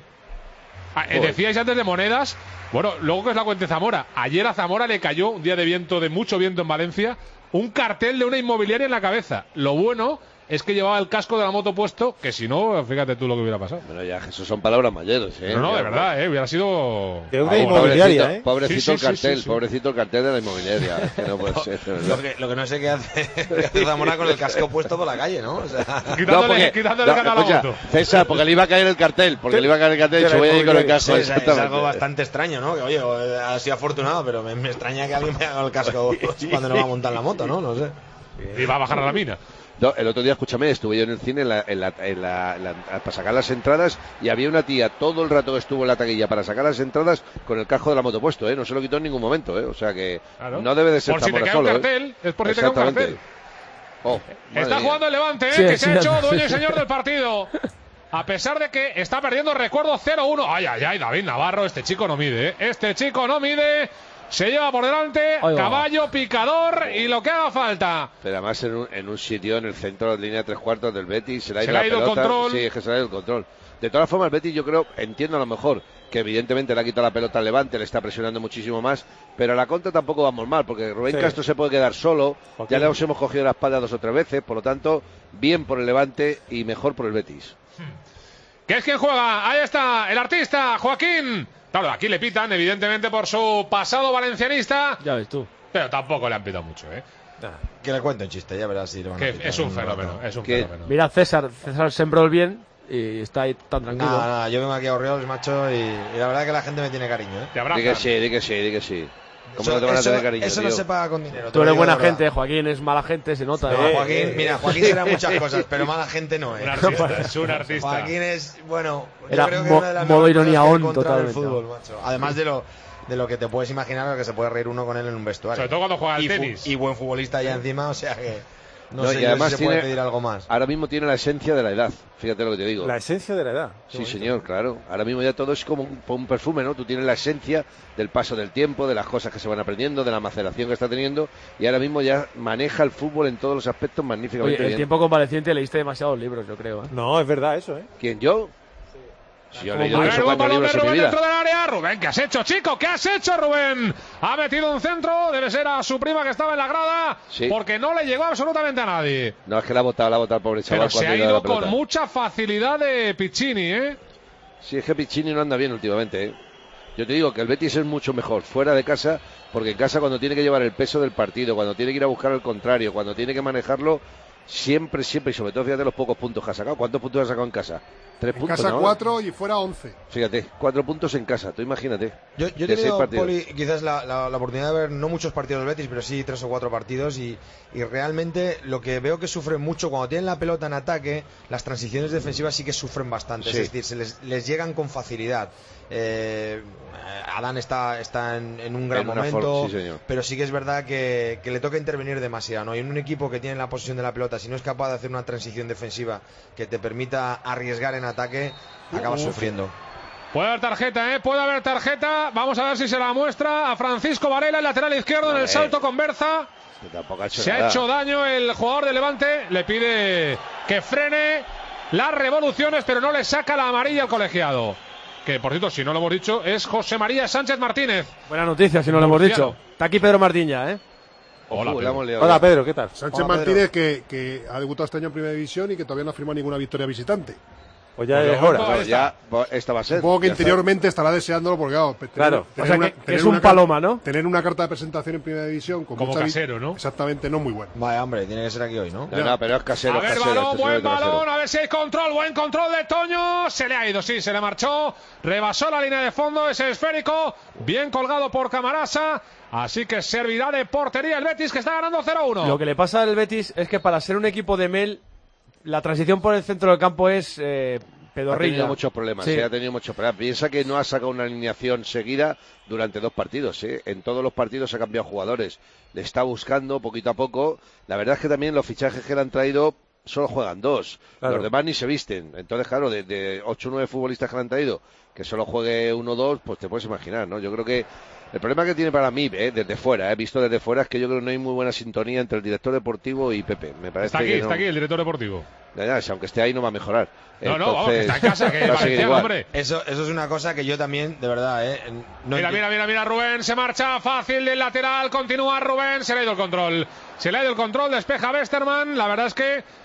Ah, eh, Joder. decíais antes de monedas, bueno, luego que os la cuente Zamora, ayer a Zamora le cayó, un día de viento, de mucho viento en Valencia, un cartel de una inmobiliaria en la cabeza. Lo bueno es que llevaba el casco de la moto puesto, que si no, fíjate tú lo que hubiera pasado. Bueno, ya, eso son palabras mayores, ¿eh? No, no, ya, de verdad, ¿eh? Hubiera sido... Deuda inmobiliaria, ¿eh? Pobrecito, Sí, sí, el sí, cartel, sí, sí. pobrecito el cartel de la inmobiliaria. Es que no puede ser, de verdad. Lo que, lo que no sé qué hace, qué hace Zamora con el casco puesto por la calle, ¿no? O sea, Quitándole, No, porque- quitándole no, cara a la escucha, moto. César, porque le iba a caer el cartel, porque le iba a caer el cartel y De se la voy a ir con el inmobiliaria. casco. sí, es, es exactamente. algo bastante extraño, ¿no? Que oye, ha sido afortunado, pero me, me extraña que alguien me haga el casco cuando no va a montar la moto, ¿no? No sé. Y va a bajar a la mina. No, el otro día, escúchame, estuve yo en el cine en la, en la, en la- en la- para sacar las entradas y había una tía todo el rato que estuvo en la taquilla para sacar las entradas con el casco de la moto puesto, ¿eh? No se lo quitó en ningún momento, ¿eh? O sea que Claro. no debe de ser Por si te Zamora cae un solo, cartel, ¿eh? es por si te cae un Exactamente. cartel. Oh, madre Está mía. jugando el Levante, ¿eh? Sí, que sí, se ha hecho sí. dueño y señor del partido. A pesar de que está perdiendo, recuerdo, cero uno. Ay, ay, ay, David Navarro, este chico no mide, ¿eh? Este chico no mide. Se lleva por delante, Ahí va. caballo, picador y lo que haga falta. Pero además en un, en un sitio en el centro de la línea de tres cuartos del Betis, se le ha Se ido le la ha ido el pelota. control. Sí, es que se le ha ido el control. De todas formas, el Betis yo creo, entiendo a lo mejor, que evidentemente le ha quitado la pelota al Levante, le está presionando muchísimo más, pero a la contra tampoco vamos mal, porque Rubén Sí. Castro se puede quedar solo, Ok. ya le hemos cogido la espalda dos o tres veces, por lo tanto, bien por el Levante y mejor por el Betis. ¿Qué es quien juega? Ahí está, el artista, Joaquín. Claro, aquí le pitan, evidentemente, por su pasado valencianista, Ya ves tú. pero tampoco le han pitado mucho, ¿eh? Que le cuente un chiste, ya verás si le van a Que pitar es un en rato. fenómeno, es un ¿Qué? fenómeno. Mira, César, César sembró el bien y está ahí tan tranquilo. Nada, nada, yo vengo aquí a Orioles, macho, y, y la verdad que la gente me tiene cariño, ¿eh? Te Di que abrazan. sí, di que sí, di que sí. ¿Cómo Eso, no te van a eso- tener cariño, eso no tío? se paga con dinero. te Tú lo eres digo buena de verdad. gente, Joaquín es mala gente, se nota. No, ¿eh? Joaquín, mira, Joaquín será muchas cosas, pero mala gente no es. Un artista, es un artista. Joaquín es, bueno, yo Era creo que mo- una de las modo mejores ironía cosas que he on encontrado en el totalmente. fútbol, macho. Además de lo de lo que te puedes imaginar, lo que se puede reír uno con él en un vestuario. Sobre todo cuando juega al y fu- tenis. Y buen futbolista ya encima, o sea que no, No, sé y yo además si se puede tiene- pedir algo más. Ahora mismo tiene la esencia de la edad, fíjate lo que te digo. La esencia de la edad. Qué Sí, bonito. señor, claro. Ahora mismo ya todo es como un, un perfume, ¿no? Tú tienes la esencia del paso del tiempo, de las cosas que se van aprendiendo, de la maceración que está teniendo, y ahora mismo ya maneja el fútbol en todos los aspectos magníficamente Oye, el bien. tiempo convaleciente leíste demasiados libros, yo creo. ¿eh? No, es verdad eso, ¿eh? ¿Quién, yo? Si yo he A leído ver, tres o buen cuatro balón de libros en mi Rubén vida. dentro del área. Rubén, ¿qué has hecho, chico? ¿Qué has hecho, Rubén? Ha metido un centro, debe ser a su prima que estaba en la grada, Sí. porque no le llegó absolutamente a nadie. No, es que la ha botado, la ha botado el pobre chaval Pero se cuando ha iba a la ido pelota. con mucha facilidad de Piccini, ¿eh? Sí, es que Piccini no anda bien últimamente, ¿eh? Yo te digo que el Betis es mucho mejor fuera de casa, porque en casa cuando tiene que llevar el peso del partido, cuando tiene que ir a buscar al contrario, cuando tiene que manejarlo, siempre, siempre, y sobre todo fíjate los pocos puntos que ha sacado. ¿Cuántos puntos ha sacado en casa? Tres En puntos, casa ¿no? cuatro y fuera once. Fíjate, cuatro puntos en casa, tú imagínate. Yo, yo he de seis tenido, partidos. Poli, quizás la, la- la oportunidad de ver no muchos partidos del Betis, pero sí tres o cuatro partidos y, y realmente lo que veo que sufren mucho cuando tienen la pelota en ataque, las transiciones defensivas sí que sufren bastante, Sí. es decir, se les, les llegan con facilidad. Eh, Adán está, está en, en un gran En una momento, for- sí, señor. pero sí que es verdad que, que le toca intervenir demasiado, ¿no? Y en un equipo que tiene la posesión de la pelota, si no es capaz de hacer una transición defensiva que te permita arriesgar en ataque, acabas Uf. sufriendo. Puede haber tarjeta, ¿eh? Puede haber tarjeta. Vamos a ver si se la muestra a Francisco Varela, el lateral izquierdo, en el Vale. salto con Berza. Que tampoco ha hecho Se nada. ha hecho daño el jugador de Levante. Le pide que frene las revoluciones, pero no le saca la amarilla al colegiado. Que, por cierto, si no lo hemos dicho, es José María Sánchez Martínez. Buena noticia, si no lo hemos Murciano. dicho. Está aquí Pedro Martín ya, ¿eh? Hola, Uh, la Pedro. hemos liado Hola ya. Pedro, ¿qué tal? Sánchez Hola, Pedro. Martínez, que, que ha debutado este año en Primera División y que todavía no ha firmado ninguna victoria visitante. Pues ya Pues es lo hora. momento- Claro, Ahí ya, pues, esta va a ser. Supongo que Ya está. interiormente estará deseándolo porque, claro, tener, Claro. tener O sea, una- que- que tener es un una car- paloma, ¿no? Tener una carta de presentación en Primera División con Como mucha vi- casero, ¿no? Exactamente, no muy buena. Vaya, hombre, tiene que ser aquí hoy, ¿no? No, no, pero es casero, A es ver, casero. balón, este es buen el trasero. balón, a ver si hay control, buen control de Toño. Se le ha ido, sí, se le marchó. Rebasó la línea de fondo, ese esférico. Bien colgado por Camarasa. Así que servirá de portería el Betis, que está ganando cero uno. Lo que le pasa al Betis es que para ser un equipo de Mel, la transición por el centro del campo es eh, Ha pedorrilla. tenido muchos problemas, Sí. sí, ha tenido muchos problemas. Piensa que no ha sacado una alineación seguida durante dos partidos, ¿eh? En todos los partidos ha cambiado jugadores. Le está buscando poquito a poco. La verdad es que también los fichajes que le han traído solo juegan dos. Claro. Los demás ni se visten. Entonces, claro, de, de ocho o nueve futbolistas que le han traído, que solo juegue uno o dos, pues te puedes imaginar, ¿no? Yo creo que el problema que tiene para mí, ¿eh? Desde fuera, ¿eh? Visto desde fuera, es que yo creo que no hay muy buena sintonía entre el director deportivo y Pepe. Me parece Está aquí, que no- está aquí el director deportivo. Ya, ya, si aunque esté ahí no va a mejorar. No, no, vamos, que Entonces, está en casa, que va a seguir Valenciano, igual. hombre. Eso, eso es una cosa que yo también, de verdad, ¿eh? No Mira, enti- mira, mira, mira, Rubén, se marcha fácil del lateral, continúa Rubén, se le ha ido el control. Se le ha ido el control, despeja Westerman, la verdad es que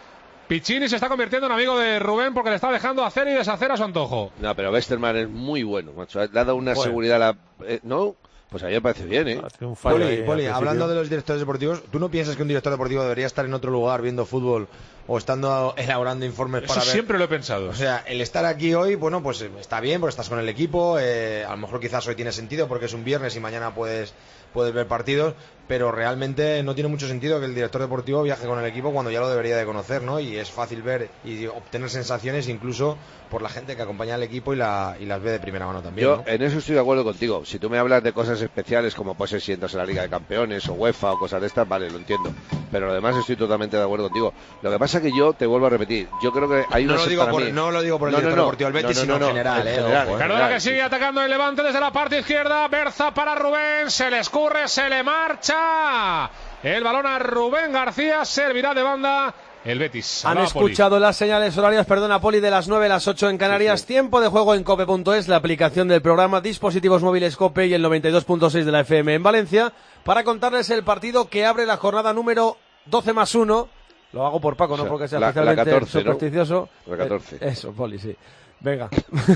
Piccini se está convirtiendo en amigo de Rubén porque le está dejando hacer y deshacer a su antojo. No, pero Westermann es muy bueno, macho. Le ha dado una Bueno. seguridad a la... eh, ¿no? Pues a mí me parece bien, ¿eh? Un fallo ahí Poli, al Poli, principio. hablando de los directores deportivos, ¿tú no piensas que un director deportivo debería estar en otro lugar viendo fútbol o estando elaborando informes Eso para ver? siempre lo he pensado. O sea, el estar aquí hoy, bueno, pues eh, está bien porque estás con el equipo, eh, a lo mejor quizás hoy tiene sentido porque es un viernes y mañana puedes, puedes ver partidos, pero realmente no tiene mucho sentido que el director deportivo viaje con el equipo cuando ya lo debería de conocer, ¿no? Y es fácil ver y obtener sensaciones incluso por la gente que acompaña al equipo y, la, y las ve de primera mano también, Yo ¿no? en eso estoy de acuerdo contigo. Si tú me hablas de cosas especiales como puede ser si entras en la Liga de Campeones o UEFA o cosas de estas, vale, lo entiendo. Pero lo demás estoy totalmente de acuerdo contigo. Lo que pasa es que yo te vuelvo a repetir. Yo creo que hay No una lo digo por, no lo digo por el director deportivo del Betis, sino en general, eh, ojo, eh. Perdona que sigue atacando el Levante desde la parte izquierda. Berza para Rubén. Se le escurre, se le marcha. El balón a Rubén García. Servirá de banda el Betis. Han Hablaba escuchado Poli. las señales horarias, perdona Poli, de las nueve a las ocho en Canarias. Sí, sí. Tiempo de juego en cope punto es, la aplicación del programa, dispositivos móviles Cope y el noventa y dos punto seis de la F M en Valencia, para contarles el partido que abre la jornada número doce más uno. Lo hago por Paco, O sea, no porque sea la- la especialmente catorce, ¿no? supersticioso. La catorce. Eh, eso, Poli, sí. Venga.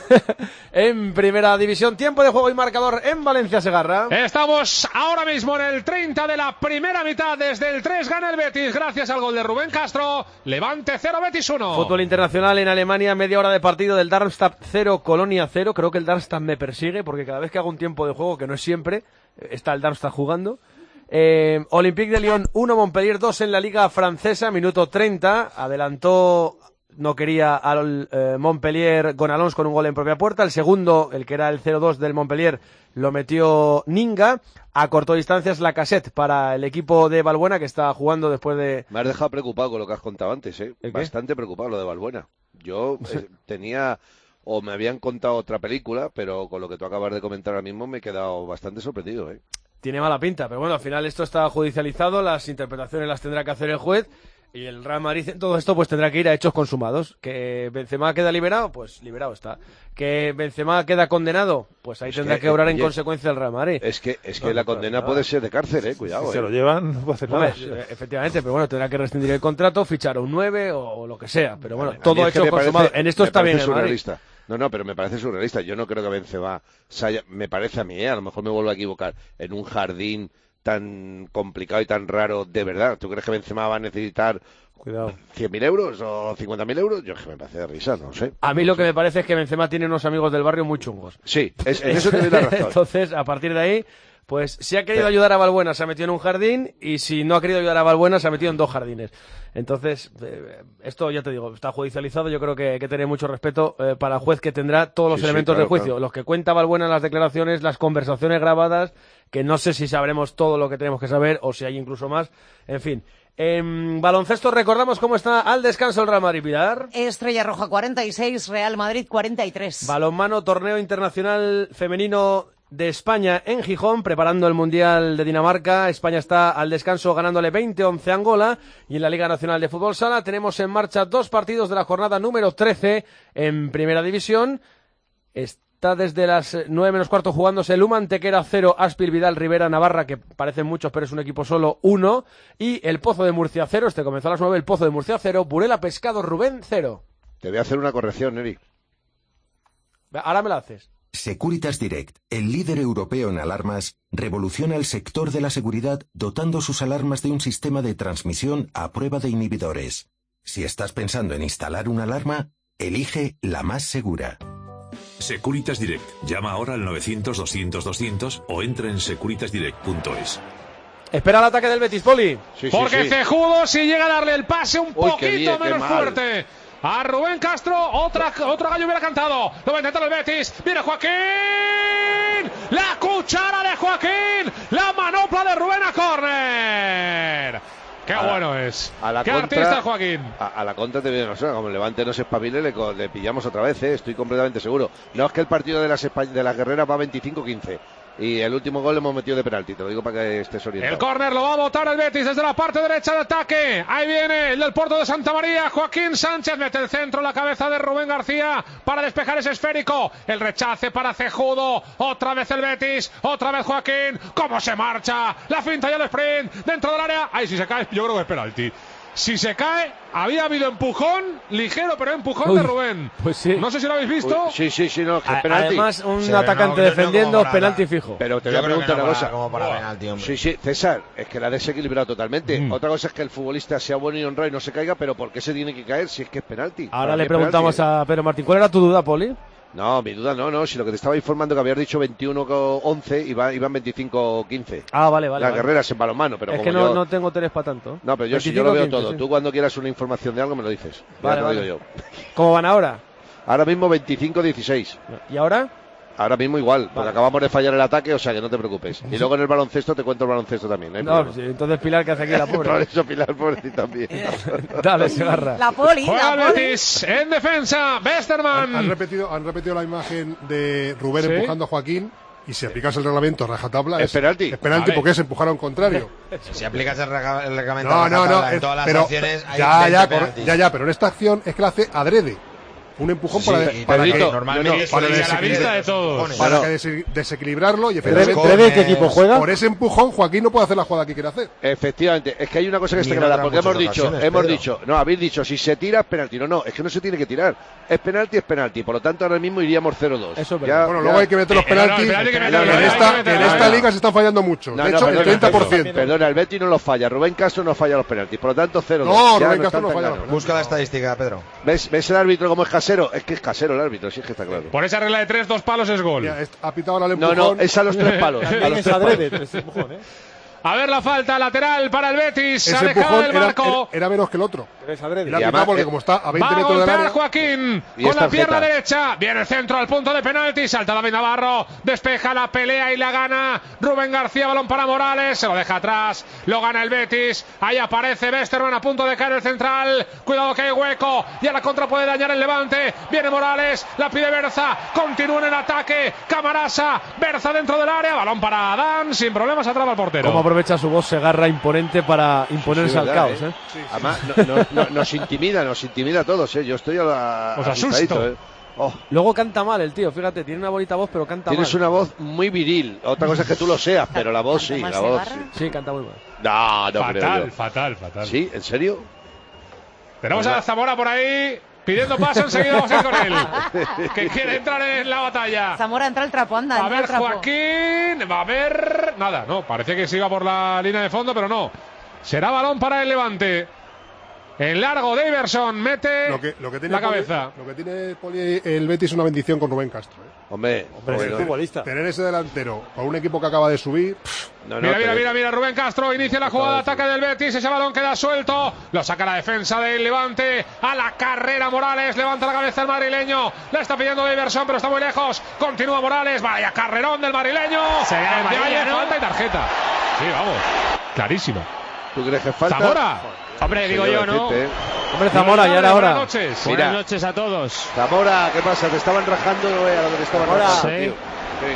En primera división, tiempo de juego y marcador en Valencia, Segarra. Estamos ahora mismo en el treinta de la primera mitad. Desde el tres gana el Betis gracias al gol de Rubén Castro. Levante cero, Betis uno. Fútbol internacional en Alemania, media hora de partido del Darmstadt cero, Colonia cero. Creo que el Darmstadt me persigue porque cada vez que hago un tiempo de juego, que no es siempre, está el Darmstadt jugando. Eh, Olympique de Lyon uno, Montpellier dos en la Liga Francesa, minuto treinta. Adelantó, no quería al eh, Montpellier Gonalons con un gol en propia puerta. El segundo, el que era el cero dos del Montpellier, lo metió Ninga. Acortó distancias Lacazette para el equipo de Valbuena, que está jugando después de... Me has dejado preocupado con lo que has contado antes, ¿eh? Bastante preocupado lo de Valbuena. Yo eh, tenía... o me habían contado otra película, pero con lo que tú acabas de comentar ahora mismo me he quedado bastante sorprendido, ¿eh? Tiene mala pinta, pero bueno, al final esto está judicializado, las interpretaciones las tendrá que hacer el juez y el Real Madrid en todo esto pues tendrá que ir a hechos consumados. Que Benzema queda liberado, pues liberado está. Que Benzema queda condenado, pues ahí Es tendrá que, que obrar en oye, consecuencia el Real Madrid. Es que es que No, la no, condena no, puede no. ser de cárcel, eh, cuidado. Si eh. se lo llevan, no puede hacer Hombre, nada. eh, efectivamente, pero bueno, tendrá que rescindir el contrato, fichar a un nueve o, o lo que sea. Pero bueno, A mí todo es que hecho me consumado. parece- En esto me está bien parece el Madrid. surrealista. No, no, pero me parece surrealista. Yo no creo que Benzema se haya- me parece a mí, ¿eh? A lo mejor me vuelvo a equivocar, en un jardín tan complicado y tan raro, de verdad. ¿Tú crees que Benzema va a necesitar Cuidado. cien mil euros o cincuenta mil euros? Yo es que me parece de risa, no sé. A mí lo que me parece es que Benzema tiene unos amigos del barrio muy chungos. Sí, es, en eso te doy la razón. Entonces, a partir de ahí, pues si ha querido ayudar a Valbuena se ha metido en un jardín y si no ha querido ayudar a Valbuena se ha metido en dos jardines. Entonces, eh, esto ya te digo, está judicializado. Yo creo que hay que tener mucho respeto eh, para el juez que tendrá todos los Sí, sí, elementos claro, del juicio. claro. Los que cuenta Valbuena en las declaraciones, las conversaciones grabadas, que no sé si sabremos todo lo que tenemos que saber o si hay incluso más. En fin. En baloncesto recordamos cómo está al descanso el Real Madrid, Pilar. Estrella Roja cuarenta y seis, Real Madrid cuarenta y tres. Balonmano, torneo internacional femenino de España en Gijón, preparando el Mundial de Dinamarca. España está al descanso ganándole veinte once a Angola. Y en la Liga Nacional de Fútbol Sala tenemos en marcha dos partidos de la jornada número trece en Primera División. Está desde las nueve menos cuarto jugándose el Humantequera cero, Aspil Vidal Rivera Navarra, que parecen muchos pero es un equipo solo, uno. Y el Pozo de Murcia cero, este comenzó a las nueve, el Pozo de Murcia cero, Burela Pescado Rubén cero. Te voy a hacer una corrección, Eric. Ahora me la haces. Securitas Direct, el líder europeo en alarmas, revoluciona el sector de la seguridad dotando sus alarmas de un sistema de transmisión a prueba de inhibidores. Si estás pensando en instalar una alarma, elige la más segura. Securitas Direct. Llama ahora al novecientos doscientos doscientos o entra en securitas direct punto es. Espera el ataque del Betis, Poli. Sí, sí, Porque sí. Cejudo si llega a darle el pase un Uy, poquito qué bien, qué menos mal. fuerte a Rubén Castro, otra, otro gallo hubiera cantado. Lo va a intentar el Betis. Viene Joaquín. La cuchara de Joaquín. La manopla de Rubén a córner. Qué A la- bueno es. a la Qué contra- artista Joaquín. A, a la contra te viene una cosa, como el Levante no se espabile, le, co- le pillamos otra vez, ¿eh? Estoy completamente seguro. No es que el partido de las, Espa- de las guerreras va veinticinco quince y el último gol lo hemos metido de penalti, te lo digo para que estés orientado. El córner lo va a botar el Betis desde la parte derecha de ataque. Ahí viene el del Porto de Santa María. Joaquín Sánchez mete el centro, la cabeza de Rubén García para despejar ese esférico. El rechace para Cejudo. Otra vez el Betis. Otra vez Joaquín. ¿Cómo se marcha? La finta y el sprint dentro del área. Ahí sí se cae. Yo creo que es penalti. Si se cae, había habido empujón, ligero, pero empujón Uy, de Rubén. Pues sí. No sé si lo habéis visto. Uy, sí, sí, sí, no, que A- penalti. Además, un Sí, atacante no, no, defendiendo, no como para penalti nada. fijo. Pero te Yo voy a creo que preguntar no una para- cosa. como para penalti, hombre. Sí, sí, César, es que la ha desequilibrado totalmente. Mm. Otra cosa es que el futbolista sea bueno y honrado y no se caiga, pero ¿por qué se tiene que caer si es que es penalti? Ahora Para le mí es preguntamos penalti. a Pedro Martín. ¿Cuál era tu duda, Poli? No, mi duda no, no. Si lo que te estaba informando que habías dicho veintiuno once y va- iban veinticinco quince. Ah, vale, vale. Las vale. carreras en balonmano, pero es como que no, yo... no tengo teles para tanto. No, pero yo sí, yo lo veo veinticinco todo. quince, Tú cuando quieras una información de algo me lo dices. Ya Vale, te lo vale. digo yo. sí. ¿Cómo van ahora? Ahora mismo veinticinco dieciséis. ¿Y ahora? Ahora mismo igual, porque Vale. acabamos de fallar el ataque, o sea que no te preocupes. Y luego en el baloncesto te cuento el baloncesto también. No, hay No, problema. sí, entonces Pilar, que hace aquí la Por pobre. eso Pilar, pobrecita también. Dale, Segarra. La poli, Juega el la poli. Betis en defensa. Han, Westerman. han repetido, han repetido la imagen de Rubén Sí. empujando a Joaquín y si aplicas el reglamento rajatabla Es penalti. Es penalti Vale. porque es empujar a un contrario. Si aplicas el, rega- el reglamento No, a no, no. rajatabla en es- todas las pero, acciones, hay ya, veinte ya, cor- penaltis. ya, ya, pero en esta acción es que la hace adrede. Un empujón Sí, para, y para, Pedrito, que, normalmente no, no, eso para dice a la que vista de los todos. empujones. para No, no. que dese- desequilibrarlo y Pero efectivamente, con- ¿Treve qué equipo juega? por ese empujón Joaquín no puede hacer la jugada que quiere hacer. Efectivamente, es que hay una cosa que está Ni en clara, otras porque hemos muchas dicho, ocasiones, hemos Pedro. dicho, no, habéis dicho, si se tira es penalti. No, no, es que no se tiene que tirar. Es penalti, es penalti. Por lo tanto, ahora mismo iríamos cero dos. Eso es Ya- verdad. Bueno, ya- luego hay que meter los Eh, no, no, el penaltis. penalti que en meterlo, hay que esta, meterlo, en esta no, no. liga se están fallando mucho. No, de no, hecho, perdona, el treinta por ciento. Perdona, perdona, el Betis no los falla. Rubén Castro no falla los penaltis. Por lo tanto, cero dos. No, Ya Rubén no Castro están no tan falla claros. los Busca la estadística, Pedro. ¿Ves, ¿Ves el árbitro como es casero? Es que es casero el árbitro, sí es que está claro. Por esa regla de tres, dos palos es gol. Mira, ha pitado ahora el No, empujón. no, es a los tres palos. A También los es tres adrede, palos. ese empujón, ¿eh? A ver la falta lateral para el Betis. Ese Alejado empujón del era, marco. era- era menos que el otro. Pero es adrede. Y la ha Y pitado además, porque eh, como está a Va veinte a metros del golpear área. Joaquín Y con es la pierna tarjeta. derecha. Viene el centro al punto de penalti. Salta David Navarro. Despeja la pelea y la gana Rubén García. Balón para Morales. Se lo deja atrás. Lo gana el Betis. Ahí aparece Westerman a punto de caer el central. Cuidado que hay hueco. Y a la contra puede dañar el Levante. Viene Morales. La pide Berza. Continúa en el ataque. Camarasa. Berza dentro del área. Balón para Adán. Sin problemas atrapa al portero. Cómo aprovecha su voz Segarra imponente para imponerse Sí, al verdad, caos, ¿eh? ¿eh? Además, no- no- no- nos intimida, nos intimida a todos, ¿eh? Yo estoy a la. Os asustadito, asusto. ¿eh? Oh, Luego canta mal el tío, fíjate, tiene una bonita voz, pero canta tienes mal. una voz muy viril. Otra cosa es que tú lo seas, pero la voz sí, ¿Canta la mal voz Segarra? sí. Sí, canta muy mal. No, no creo fatal, yo. fatal, fatal. ¿Sí? ¿En serio? Tenemos a Zamora por ahí pidiendo paso. Enseguida vamos a ir con él. Que quiere entrar en la batalla. Zamora entra el trapo, anda. A entra ver, el trapo. Joaquín. Va a ver. Nada, no. Parece que se iba por la línea de fondo, pero no. Será balón para el Levante. En largo, Daverson mete Lo que, lo que tiene la Poli- cabeza. lo que tiene Poli, el Betis es una bendición con Rubén Castro. ¿eh? Hombre, Hombre, es bueno, el futbolista. Tener ese delantero con un equipo que acaba de subir. pff, no, no, Mira, mira, pero- mira, mira, Rubén Castro inicia la jugada de ataque del Betis, ese balón queda suelto, lo saca la defensa del Levante, a la carrera Morales, levanta la cabeza el madrileño, la está pidiendo Daverson, pero está muy lejos, continúa Morales, vaya carrerón del madrileño, Se viene de amarilla, ahí ¿no? falta y tarjeta, sí, vamos, clarísima. ¿Tú crees que falta? Zamora, Hombre, digo Sí, yo, debo ¿no? decirte, ¿eh? Hombre, Zamora, ya era buenas hora. noches. Mira. Buenas noches a todos. Zamora, ¿qué pasa? Te estaban rajando, no veas lo que te estaban Zamora. rajando, Sí. tío. Sí.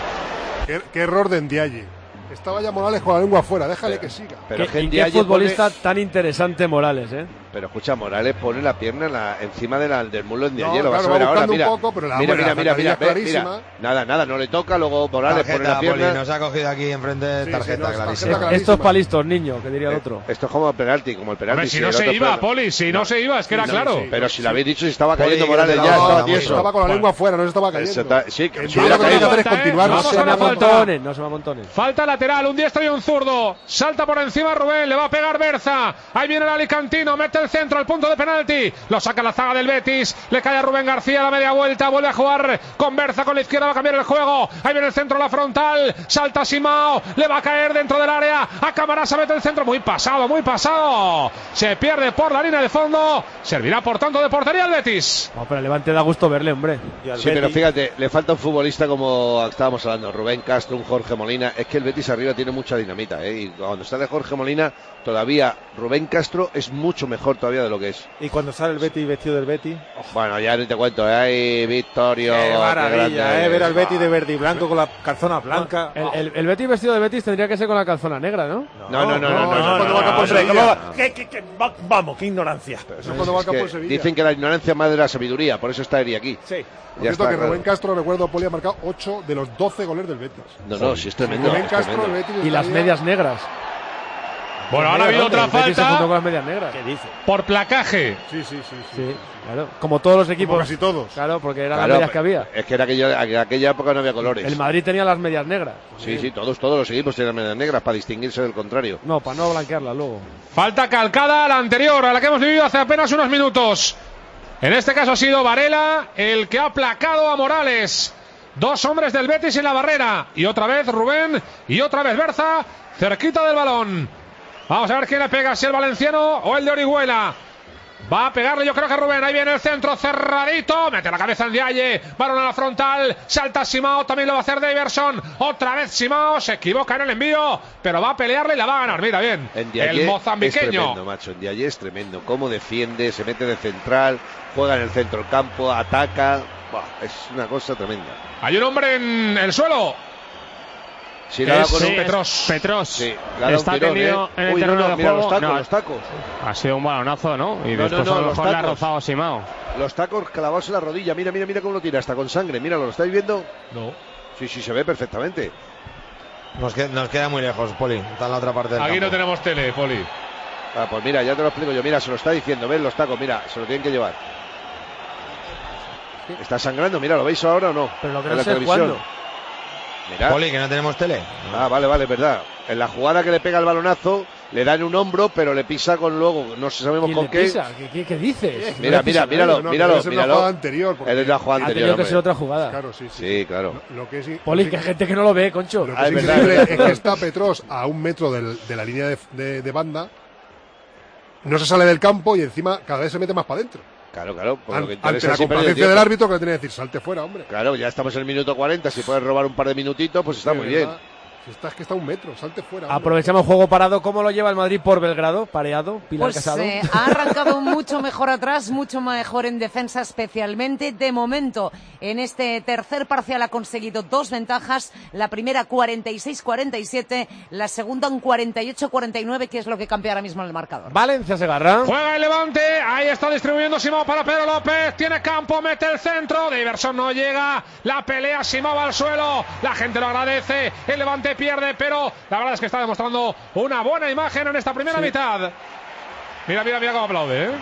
qué, qué error de Ndiaye. Estaba ya Morales con la lengua afuera. Déjale que siga. Pero ¿Qué, y Gen qué Diaye futbolista pone- tan interesante Morales, ¿eh? Pero escucha, Morales pone la pierna en la- encima de la- del muslo de No, ayer, lo vas claro, a ver va ahora, buscando un mira. poco, pero la- mira, hombre, mira, la mira, mira, zancadilla ve, es mira. clarísima. Nada, nada, no le toca, luego Morales pone Tarjeta, la Poli, pierna. nos ha cogido aquí enfrente Sí, sí, tarjeta no, es clarísima. tarjeta Esto es palistos, niño, que diría el otro. Esto es como el penalti, como el penalti. Hombre, si sí, no el se otro iba, penalti. Poli, si no se iba, es que era No, claro. sí, Pero si lo habéis dicho, si estaba Poli, cayendo que Morales no ya, te la- estaba no, tieso. Estaba con la lengua afuera, no se estaba cayendo. Se está- sí, que El si Poli hubiera lo que tiene que caído. hacer es continuar. No Vamos se con me la falta. amontonen, no se me amontonen. Falta lateral, un diestro y un zurdo. Salta por encima Rubén, le va a pegar Berza. Ahí viene el alicantino, mete el centro al punto de penalti. Lo saca la zaga del Betis. Le cae a Rubén García a la media vuelta. Vuelve a jugar con Berza con la izquierda, va a cambiar el juego. Ahí viene el centro, la frontal. Salta Simao, le va a caer dentro del área. A Camarasa mete el centro. Muy pasado, muy pasado. Se pierde por la línea de fondo. Servirá por tanto de portería al Betis. No, pero al Levante da gusto verle, hombre. Y al Sí, pero Betis- fíjate, le falta un futbolista como estábamos hablando, Rubén Castro, un Jorge Molina. Es que el Betis arriba tiene mucha dinamita, ¿eh? Y cuando está de Jorge Molina, todavía Rubén Castro es mucho mejor todavía de lo que es. Y cuando sale el Betis vestido del Betis. Bueno, ya ni te cuento, ¿eh? Ay, Victorio. Qué maravilla, grande eh, ver al es. Betis de verde y blanco con la calzona blanca. El, el, el Betis vestido de Betis tendría que ser con la calzona negra, ¿no? No, no, no, no, no, eso no, es cuando no, va a campo no, el Hombre, Sevilla. ¿cómo va? ¿Qué- qué- qué- va- vamos, qué ignorancia. Eso es cuando va a Es campo que el Sevilla. dicen que la ignorancia es madre de la sabiduría, por eso está Eri aquí. Sí. Por Ya cierto, está, que claro. Rubén Castro, recuerdo, Poli ha marcado ocho de los doce goles del Betis. No, no, sí es tremendo. Rubén es Castro, el tremendo. Betis Y las estaría- medias negras. Bueno, ahora ha habido otra Betis se juntó falta con las medias negras. ¿Qué dice? por placaje. Sí, sí, sí. sí, Sí, claro. Como todos los equipos. Como casi todos. Claro, porque eran Claro, las medias que había. Es que en aquella, en aquella época no había colores. El Madrid tenía las medias negras. Sí, sí, todos, todos los equipos tenían medias negras para distinguirse del contrario. No, para no blanquearlas luego. Falta calcada a la anterior, a la que hemos vivido hace apenas unos minutos. En este caso ha sido Varela el que ha aplacado a Morales. Dos hombres del Betis en la barrera. Y otra vez Rubén y otra vez Berza cerquita del balón. Vamos a ver quién le pega, si el valenciano o el de Orihuela. Va a pegarle, yo creo que Rubén. Ahí viene el centro cerradito. Mete la cabeza en Diaye. Balón a la frontal. Salta Simao. También lo va a hacer Daverson. Otra vez Simao. Se equivoca en el envío. Pero va a pelearle y la va a ganar. Mira bien. Ndiaye El mozambiqueño. Es tremendo, macho. Ndiaye es tremendo. Cómo defiende. Se mete de central. Juega en el centro del campo. Ataca. Buah, es una cosa tremenda. Hay un hombre en el suelo. Sí, le ha dado con Es un- Petros. Petros. Sí, le ha dado Está un tirón, tendido ¿eh? en el Uy, no, terreno no, de mira juego. los tacos, No, los tacos. Ha sido un balonazo, ¿no? Y No, después no, no, a lo los mejor le ha tacos. rozado a Simao. Los tacos clavados en la rodilla. Mira, mira, mira cómo lo tira. Hasta con sangre. Mira, ¿lo estáis viendo? No. Sí, sí, se ve perfectamente. Nos, que- nos queda muy lejos, Poli. Está en la otra parte del Aquí campo. no tenemos tele, Poli. Ah, pues mira, ya te lo explico yo. Mira, se lo está diciendo. ¿Ves los tacos? Mira, se lo tienen que llevar. Está sangrando. Mira, ¿lo veis ahora o no? Pero lo que En no la sé es televisión. cuándo. Mira. Poli, que no tenemos tele. Ah, vale, vale, es verdad. En la jugada que le pega el balonazo, le da en un hombro, pero le pisa con luego, no sabemos ¿Quién con le qué. pisa? ¿Qué, qué, qué dices? Mira, No le mira, pisa míralo, nadie. No, míralo, debe ser una míralo. jugada anterior, porque- Es la jugada Ha anterior. tenido que hombre. ser otra jugada. Claro, sí, sí. Sí, claro. Lo, lo que es, Poli, lo que hay gente que no lo ve, Concho. Lo que Ah, es es verdad, increíble es es verdad. que está Petros a un metro del- de la línea de, de- de banda, no se sale del campo y encima cada vez se mete más para adentro. Claro, claro. Por An- lo que ante interesa la es siempre el complacencia del tiempo. árbitro que le tiene que decir, salte fuera, hombre. Claro, ya estamos en el minuto cuarenta. Si puedes robar un par de minutitos, pues está De muy verdad, bien. Si estás que está a un metro, salte fuera. hombre. Aprovechamos juego parado. ¿Cómo lo lleva el Madrid por Belgrado? Pareado, Pilar Pues Casado. eh, ha arrancado mucho mejor atrás, mucho mejor en defensa especialmente. De momento, en este tercer parcial ha conseguido dos ventajas. La primera cuarenta y seis cuarenta y siete, la segunda un cuarenta y ocho cuarenta y nueve, que es lo que cambia ahora mismo en el marcador. Valencia se agarra. Juega el Levante, ahí está distribuyendo Simao para Pedro López, tiene campo, mete el centro, Daverson no llega, la pelea, Simao va al suelo, la gente lo agradece, el Levante pierde, pero la verdad es que está demostrando una buena imagen en esta primera Sí. mitad. Mira, mira, mira cómo aplaude, ¿eh?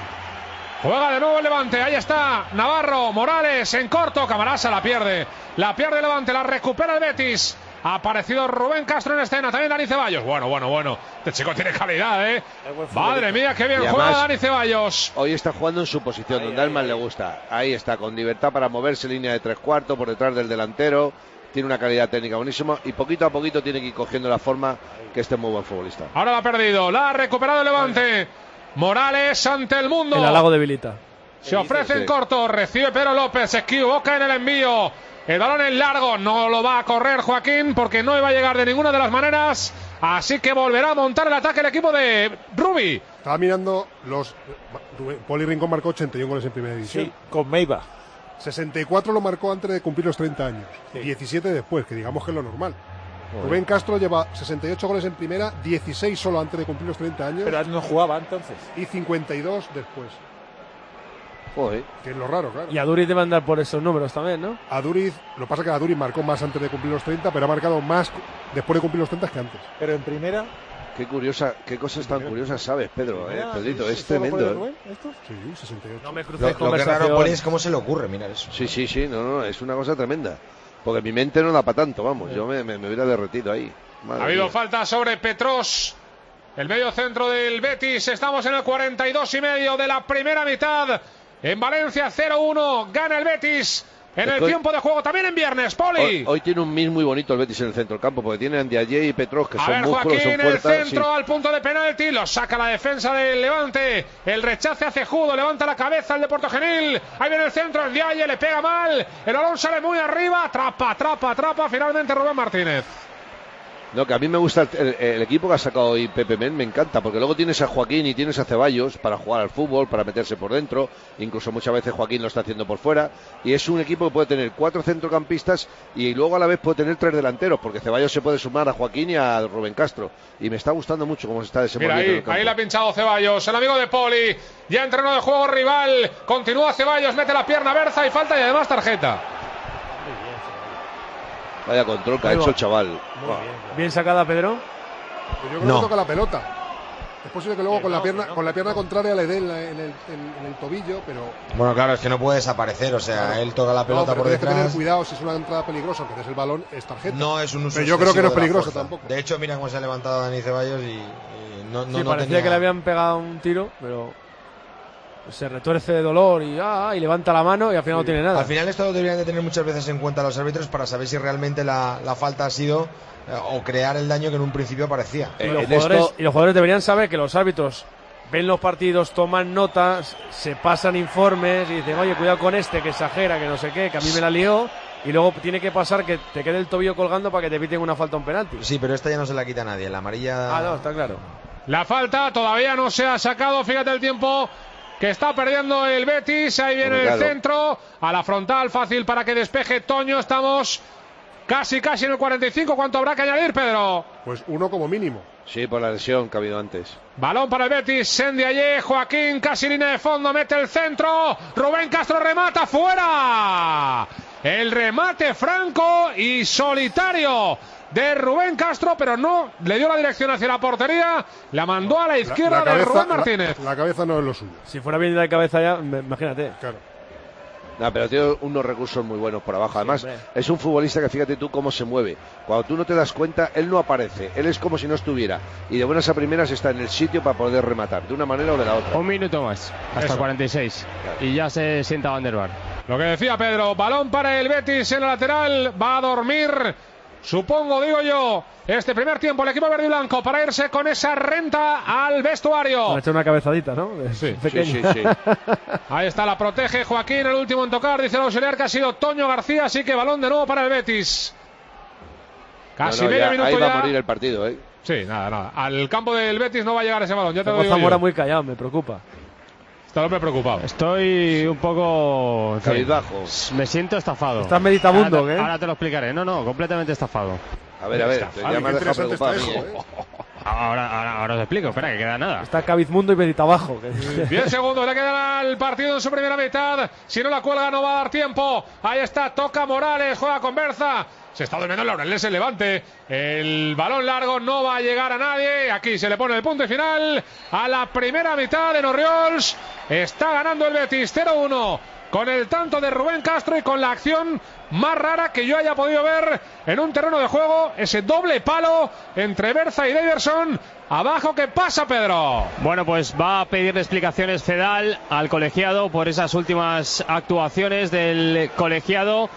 Juega de nuevo el Levante, ahí está Navarro, Morales en corto, Camarasa la pierde, la pierde el Levante, la recupera el Betis. Ha aparecido Rubén Castro en escena, también Dani Ceballos. Bueno, bueno, bueno, este chico tiene calidad, ¿eh? Madre mía, qué bien Y juega además, Dani Ceballos. Hoy está jugando en su posición, donde a él más le gusta. Ahí está, con libertad para moverse, línea de tres cuartos, por detrás del delantero. Tiene una calidad técnica buenísima y poquito a poquito tiene que ir cogiendo la forma, que este es muy buen futbolista. Ahora la ha perdido, la ha recuperado el Levante. Morales ante el mundo. El halago debilita. Se ofrece en Sí. corto, recibe Pedro López, se equivoca en el envío. El balón en largo, no lo va a correr Joaquín porque no iba a llegar de ninguna de las maneras. Así que volverá a montar el ataque el equipo de Rubi. Estaba mirando los. Rubén- Poli Rincón marcó ochenta y uno goles en primera división. Sí, con Meiba. sesenta y cuatro lo marcó antes de cumplir los treinta años. diecisiete después, que digamos que es lo normal. Rubén Castro lleva sesenta y ocho goles en primera, dieciséis solo antes de cumplir los treinta años. Pero no jugaba entonces. Y cincuenta y dos después. Joder. Que es lo raro, claro. Y a Duriz debe andar por esos números también, ¿no? A Duriz, lo que pasa es que a Duriz marcó más antes de cumplir los treinta, pero ha marcado más después de cumplir los treinta que antes. Pero en primera. Qué curiosa, qué cosas tan curiosas sabes, Pedro, eh, Mira, Pedrito, es ¿esto lo pone tremendo. Rubén, ¿eh? esto? Sí, sesenta y ocho. No me Lo, cruces lo que es conversación. raro, Poli, es cómo se le ocurre mirar eso. Sí, sí, sí, no, no, es una cosa tremenda. Porque mi mente no da para tanto, vamos, yo me, me, me hubiera derretido ahí. Madre Ha habido mía. falta sobre Petros, el medio centro del Betis. Estamos en el cuarenta y dos y medio de la primera mitad. En Valencia cero uno, gana el Betis en el Estoy- tiempo de juego. También en viernes, Poli. Hoy, hoy tiene un mix muy bonito el Betis en el centro del campo, porque tiene a Ndiaye y Petros, que A son ver, músculos, Joaquín, son el fuerzas. centro sí. al punto de penalti, lo saca la defensa del Levante, el rechace hace judo, levanta la cabeza el de Puerto Genil, ahí viene el centro, el Diaye le pega mal, el balón sale muy arriba, atrapa, atrapa, atrapa, finalmente Rubén Martínez. No, que a mí me gusta el, el- el equipo que ha sacado hoy Pepe Men, me encanta, porque luego tienes a Joaquín y tienes a Ceballos para jugar al fútbol, para meterse por dentro, incluso muchas veces Joaquín lo está haciendo por fuera, y es un equipo que puede tener cuatro centrocampistas y luego a la vez puede tener tres delanteros, porque Ceballos se puede sumar a Joaquín y a Rubén Castro, y me está gustando mucho cómo se está Mira desenvolviendo en ahí, el campo. ahí le ha pinchado Ceballos, el amigo de Poli, ya en terreno de juego rival, continúa Ceballos, mete la pierna Berza y falta y además tarjeta. Vaya control que ha Ahí hecho va. el chaval. Buah. Bien sacada, Pedro. Pero yo creo No. que toca la pelota. Es posible que luego Que con la no, pierna que no. con la pierna contraria le dé en, la- en el, en- en el tobillo, pero Bueno, claro, es que no puede desaparecer, o sea, Claro. él toca la no, pelota pero por tienes que tener detrás. cuidado si es una entrada peligrosa, aunque des el balón es tarjeta. No es un uso Pero yo creo que no es excesivo de la peligroso fuerza. tampoco. De hecho, mira cómo se ha levantado Dani Ceballos y, y no, no, Sí, no parecía tenía- que le habían pegado un tiro, pero se retuerce de dolor y, ah, y levanta la mano y al final no tiene nada. Al final esto lo deberían de tener muchas veces en cuenta los árbitros para saber si realmente la, la falta ha sido eh, o crear el daño que en un principio parecía. Y los, jugadores, y los jugadores deberían saber que los árbitros ven los partidos, toman notas, se pasan informes y dicen, oye, cuidado con este que exagera, que no sé qué, que a mí me la lió, y luego tiene que pasar que te quede el tobillo colgando para que te piten una falta o un penalti. Sí, pero esta ya no se la quita a nadie, la amarilla... Ah, no, está claro. La falta todavía no se ha sacado, fíjate el tiempo que está perdiendo el Betis, ahí viene Hombre, el claro. centro, a la frontal, fácil para que despeje Toño, estamos casi casi en el cuarenta y cinco, ¿cuánto habrá que añadir, Pedro? Pues uno como mínimo. Sí, por la lesión que ha habido antes. Balón para el Betis, Sendy Ayer, Joaquín, casi línea de fondo, mete el centro, Rubén Castro remata, fuera. El remate franco y solitario de Rubén Castro, pero no le dio la dirección hacia la portería, la mandó a la izquierda La- la de cabeza- Rubén Martínez. La, la cabeza no es lo suyo. Si fuera bien de cabeza ya, me- imagínate. Claro. No, pero tiene unos recursos muy buenos por abajo. Además, hombre. es un futbolista que fíjate tú cómo se mueve. Cuando tú no te das cuenta, él no aparece. Él es como si no estuviera. Y de buenas a primeras está en el sitio para poder rematar, de una manera o de la otra. Un minuto más, hasta Eso. el cuarenta y seis. Y ya se sienta Van der Vaart. Lo que decía Pedro, balón para el Betis en la lateral, va a dormir, supongo, digo yo, este primer tiempo el equipo verde y blanco para irse con esa renta al vestuario. Ha hecho una cabezadita, ¿no? Sí, Pequeña. sí, sí, sí. Ahí está, la protege Joaquín, el último en tocar, dice el auxiliar que ha sido Toño García, así que balón de nuevo para el Betis. Casi No, no, medio ya, minuto ahí va ya. a morir el partido, ¿eh? Sí, nada, nada. Al campo del Betis no va a llegar ese balón, ya te lo Tengo digo Zamora yo. muy callado, me preocupa. Está el hombre preocupado. Estoy un poco... en fin, Cabizbajo. me siento estafado. Estás meditabundo, ahora, te- ¿qué? ahora te lo explicaré. No, no, completamente estafado. A ver, a ver, Está ya me has Qué dejado interesante preocupado a está mí, eso, ¿eh? ¿eh? Ahora, ahora, ahora os explico, espera, que queda nada. Está cabizmundo y meditabajo. Diez segundos le quedan al partido en su primera mitad. Si no la cuelga no va a dar tiempo. Ahí está, toca Morales, juega con Berza. Se está durmiendo el Laureles, el Levante. El balón largo no va a llegar a nadie. Aquí se le pone el punto y final a la primera mitad en Orriols. Está ganando el Betis cero uno. Con el tanto de Rubén Castro y con la acción más rara que yo haya podido ver en un terreno de juego, ese doble palo entre Berza y Daverson. Abajo, ¿qué pasa, Pedro? Bueno, pues va a pedirle explicaciones Fedal al colegiado por esas últimas actuaciones del colegiado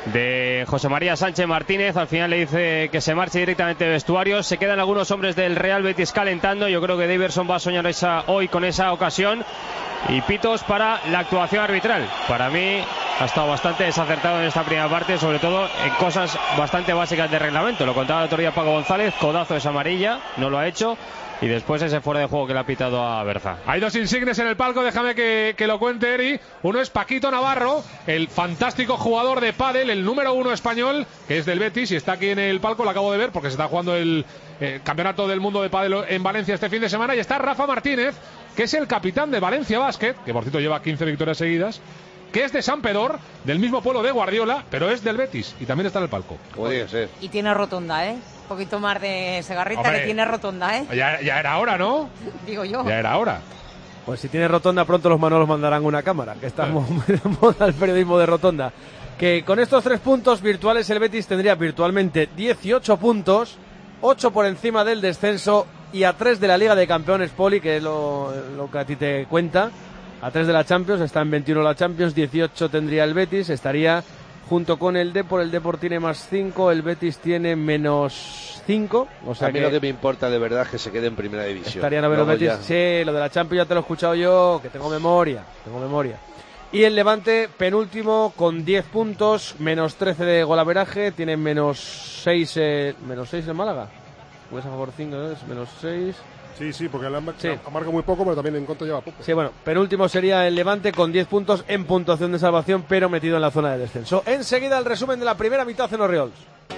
de José María Sánchez Martínez. Al final le dice que se marche directamente de vestuario. Se quedan algunos hombres del Real Betis calentando. Yo creo que Daverson va a soñar esa, hoy con esa ocasión. Y pitos para la actuación arbitral. Para mí ha estado bastante desacertado en esta primera parte, sobre todo en cosas bastante básicas de reglamento. Lo contaba el otro día Paco González, codazo es amarilla, no lo ha hecho. Y después ese fuera de juego que le ha pitado a Berza. Hay dos insignes en el palco, déjame que, que lo cuente Eri. Uno es Paquito Navarro, el fantástico jugador de pádel, el número uno español, que es del Betis y está aquí en el palco, lo acabo de ver porque se está jugando el eh, Campeonato del Mundo de Pádel en Valencia este fin de semana. Y está Rafa Martínez, que es el capitán de Valencia Basket, que por cierto lleva quince victorias seguidas, que es de San Pedor, del mismo pueblo de Guardiola, pero es del Betis y también está en el palco. Podría ser. Y tiene rotonda, ¿eh? Un poquito más de segarrita Hombre. que tiene rotonda, ¿eh? Ya, ya era hora, ¿no? Digo yo. Ya era hora. Pues si tiene rotonda, pronto los Manolos mandarán una cámara, que estamos de moda el periodismo de rotonda. Que con estos tres puntos virtuales el Betis tendría virtualmente dieciocho puntos, ocho por encima del descenso y a tres de la Liga de Campeones Poli, que es lo, lo que a ti te cuenta. A tres de la Champions, está en veintiuno la Champions, dieciocho tendría el Betis, estaría junto con el Depor. El Depor tiene más cinco, el Betis tiene menos cinco. O sea a mí que lo que me importa de verdad es que se quede en primera división. estarían a ver los Luego Betis. ya- Sí, lo de la Champions ya te lo he escuchado yo, que tengo memoria, tengo memoria. Y el Levante, penúltimo, con diez puntos, menos trece de golaveraje, tiene menos seis, eh, menos seis en Málaga. Pues a favor cinco, ¿no? Es menos seis. Sí, sí, porque le han Sí. marca muy poco, pero también en contra lleva poco. Sí, bueno, penúltimo sería el Levante con diez puntos en puntuación de salvación, pero metido en la zona de descenso. Enseguida el resumen de la primera mitad en Orriols.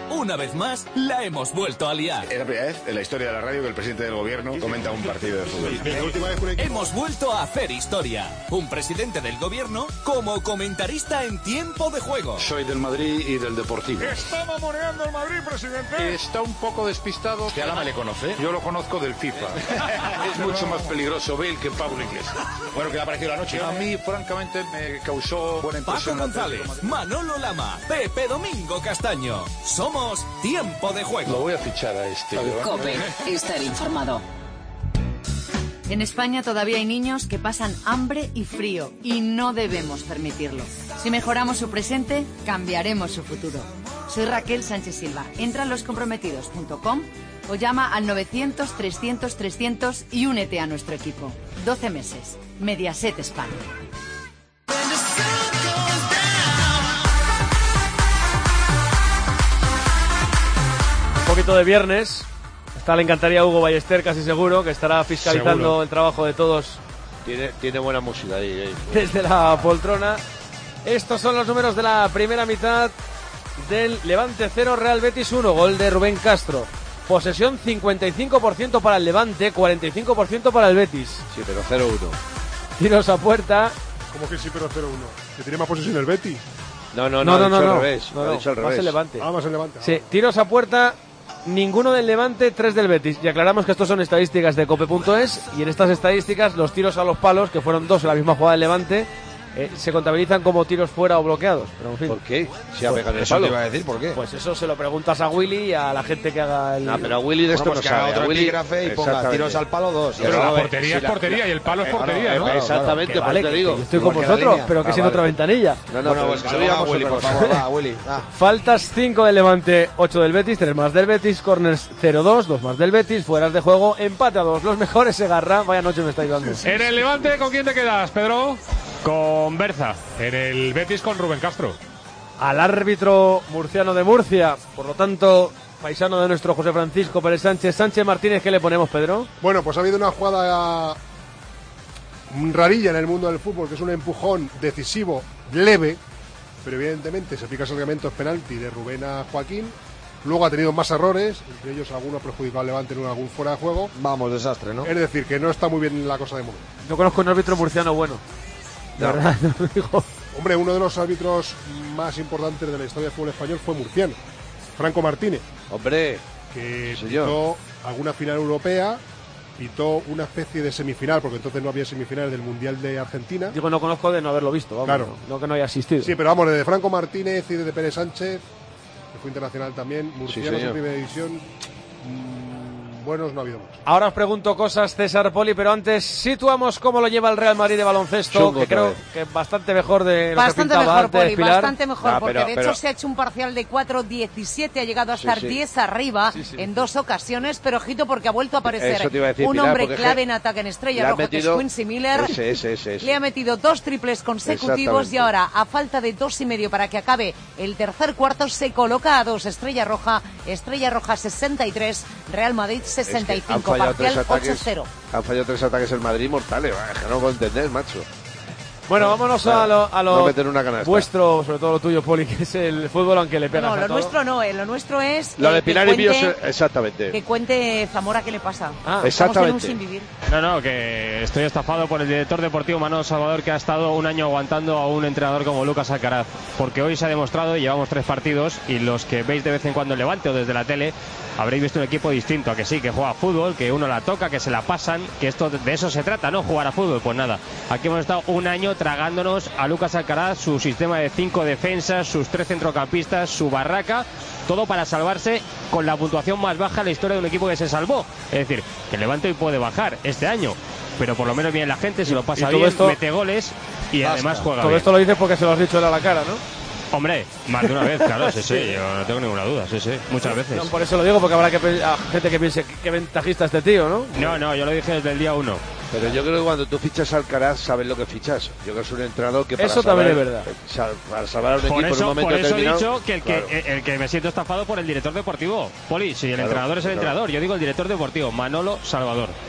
una vez más, la hemos vuelto a liar. Es la primera vez en la historia de la radio que el presidente del gobierno comenta un partido de fútbol. Hemos vuelto a hacer historia. Un presidente del gobierno como comentarista en tiempo de juego. Soy del Madrid y del Deportivo. Está mamoneando el Madrid, presidente. Está un poco despistado. ¿Usted a Lama le conoce? Yo lo conozco del FIFA. Es mucho más peligroso Bale que Pablo Iglesias. Bueno, ¿qué le ha parecido la noche? A mí, francamente, me causó buena impresión. Paco González, Manolo Lama, Pepe Domingo Castaño. Somos Tiempo de Juego. Lo voy a fichar a este. COPE, estar informado. En España todavía hay niños que pasan hambre y frío y no debemos permitirlo. Si mejoramos su presente, cambiaremos su futuro. Soy Raquel Sánchez Silva. Entra en los comprometidos punto com o llama al novecientos, trescientos, trescientos y únete a nuestro equipo. doce meses. Mediaset España. Un poquito de viernes. Esta le encantaría a Hugo Ballester, casi seguro, que estará fiscalizando seguro el trabajo de todos. Tiene, tiene buena música ahí, ahí. Desde la poltrona. Estos son los números de la primera mitad del Levante cero, Real Betis uno. Gol de Rubén Castro. Posesión cincuenta y cinco por ciento para el Levante, cuarenta y cinco por ciento para el Betis. Sí, pero cero uno. Tiros a puerta. ¿Cómo que sí, pero cero uno? ¿Que tiene más posesión el Betis? No, no, no, no, no, no, no, al revés. no, ha no, dicho al más revés. el Levante. Ah, más el Levante. Sí, tiros a puerta, ninguno del Levante, tres del Betis. Y aclaramos que estos son estadísticas de cope punto es y en estas estadísticas los tiros a los palos, que fueron dos en la misma jugada del Levante, eh, se contabilizan como tiros fuera o bloqueados. Pero, en fin. ¿Por qué? Si ha Pues pegado el Eso palo. te iba a decir, ¿por qué? Pues eso se lo preguntas a Willy y a la gente que haga el... No, pero a Willy de esto Bueno, pues no que haga sabe. otro A Willy, epígrafe y ponga exactamente. tiros al palo dos. Pero Ya la sabes. portería si es la- portería y el palo es Claro, portería, claro, ¿no? claro. Exactamente, Que pues vale, te que digo. yo estoy con Porque la vosotros, línea- pero que Ah, es en vale. otra ventanilla. No, no, Bueno, pero pues que que lo lo haga digamos Willy, por nosotros. favor, va, Willy. va. Faltas cinco del Levante, ocho del Betis, tres más del Betis, corners cero dos, dos más del Betis, fueras de juego, empate a dos. Los mejores se agarran, vaya noche me estáis dando. En el Levante, ¿con quién te quedas, Pedro? Con Berza. En el Betis con Rubén Castro. Al árbitro murciano de Murcia, por lo tanto, paisano de nuestro José Francisco Pérez Sánchez. Sánchez Martínez, ¿qué le ponemos, Pedro? Bueno, pues ha habido una jugada rarilla en el mundo del fútbol, que es un empujón decisivo, leve, pero evidentemente se pica el reglamento, es penalti de Rubén a Joaquín. Luego ha tenido más errores, entre ellos alguno perjudicado al Levante en algún fuera de juego. Vamos, desastre, ¿no? Es decir, que no está muy bien la cosa de momento. No conozco un árbitro murciano bueno. De No. verdad, no lo digo. Hombre, uno de los árbitros más importantes de la historia del fútbol español fue murciano, Franco Martínez, Hombre, que señor. pitó alguna final europea, pitó una especie de semifinal, porque entonces no había semifinales del Mundial de Argentina. Digo, no conozco de no haberlo visto, vamos. Claro. No, no que no haya asistido. Sí, pero vamos, desde Franco Martínez y desde Pérez Sánchez, que fue internacional también, murcianos en señor. primera división, mmm, buenos no ha habido muchos. Ahora os pregunto cosas, César Poli, pero antes situamos cómo lo lleva el Real Madrid de baloncesto, Chungo que otra creo vez. que es bastante mejor de lo Bastante que pintaba mejor, antes, Poli, Pilar. bastante mejor, Ah, porque pero- de pero- hecho se ha hecho un parcial de cuatro diecisiete, ha llegado a Sí, estar sí. diez arriba Sí, sí. en dos ocasiones, pero ojito porque ha vuelto a aparecer Eso te iba a decir, un Pilar, hombre porque es clave que en ataque en Estrella le ha Roja, que es metido- Quincy Miller. Ese, ese, ese, ese. Le ha metido dos triples consecutivos Exactamente. y ahora, a falta de dos y medio para que acabe el tercer cuarto, se coloca a dos. Estrella Roja, Estrella Roja sesenta y tres, Real Madrid sesenta y Es que han cinco, fallado tres parcial ocho ataques. cero. Han fallado tres ataques el Madrid mortales. Va, es que no lo puedo entender, macho. Bueno, vámonos a lo, a lo No meter una canasta. vuestro, sobre todo lo tuyo, Poli, que es el fútbol, aunque le pegas No, a lo todo. nuestro no, eh, lo nuestro es Lo eh, de que Pilar y Bíos, cuente- exactamente. que cuente Zamora qué le pasa. Ah, Estamos en un exactamente. sin vivir. No, no, que estoy estafado por el director deportivo Manuel Salvador, que ha estado un año aguantando a un entrenador como Lucas Alcaraz. Porque hoy se ha demostrado, y llevamos tres partidos, y los que veis de vez en cuando el Levante o desde la tele, habréis visto un equipo distinto, a que sí, que juega a fútbol, que uno la toca, que se la pasan, que esto de eso se trata, ¿no? Jugar a fútbol, pues nada. Aquí hemos estado un año tragándonos a Lucas Alcaraz, su sistema de cinco defensas, sus tres centrocampistas, su barraca, todo para salvarse con la puntuación más baja en la historia de un equipo que se salvó. Es decir, que el Levante hoy puede bajar este año, pero por lo menos viene la gente, se lo pasa Y todo bien, esto- mete goles y Basta. además juega Todo bien. esto lo dices porque se lo has dicho él a la cara, ¿no? Hombre, más de una vez, claro, sí, sí, yo no tengo ninguna duda, sí, sí, muchas veces. No, por eso lo digo, porque habrá que pe- a gente que piense qué ventajista este tío, ¿no? No, no, yo lo dije desde el día uno. Pero yo creo que cuando tú fichas al Alcaraz, sabes lo que fichas. Yo creo que es un entrenador que para Eso salvar, también es verdad. sal- para salvar a un Por equipo en un eso, momento por eso he determinado. dicho que el, que claro. el que me siento estafado por el director deportivo. Poli, si el Claro, entrenador es el claro. entrenador, yo digo el director deportivo, Manolo Salvador.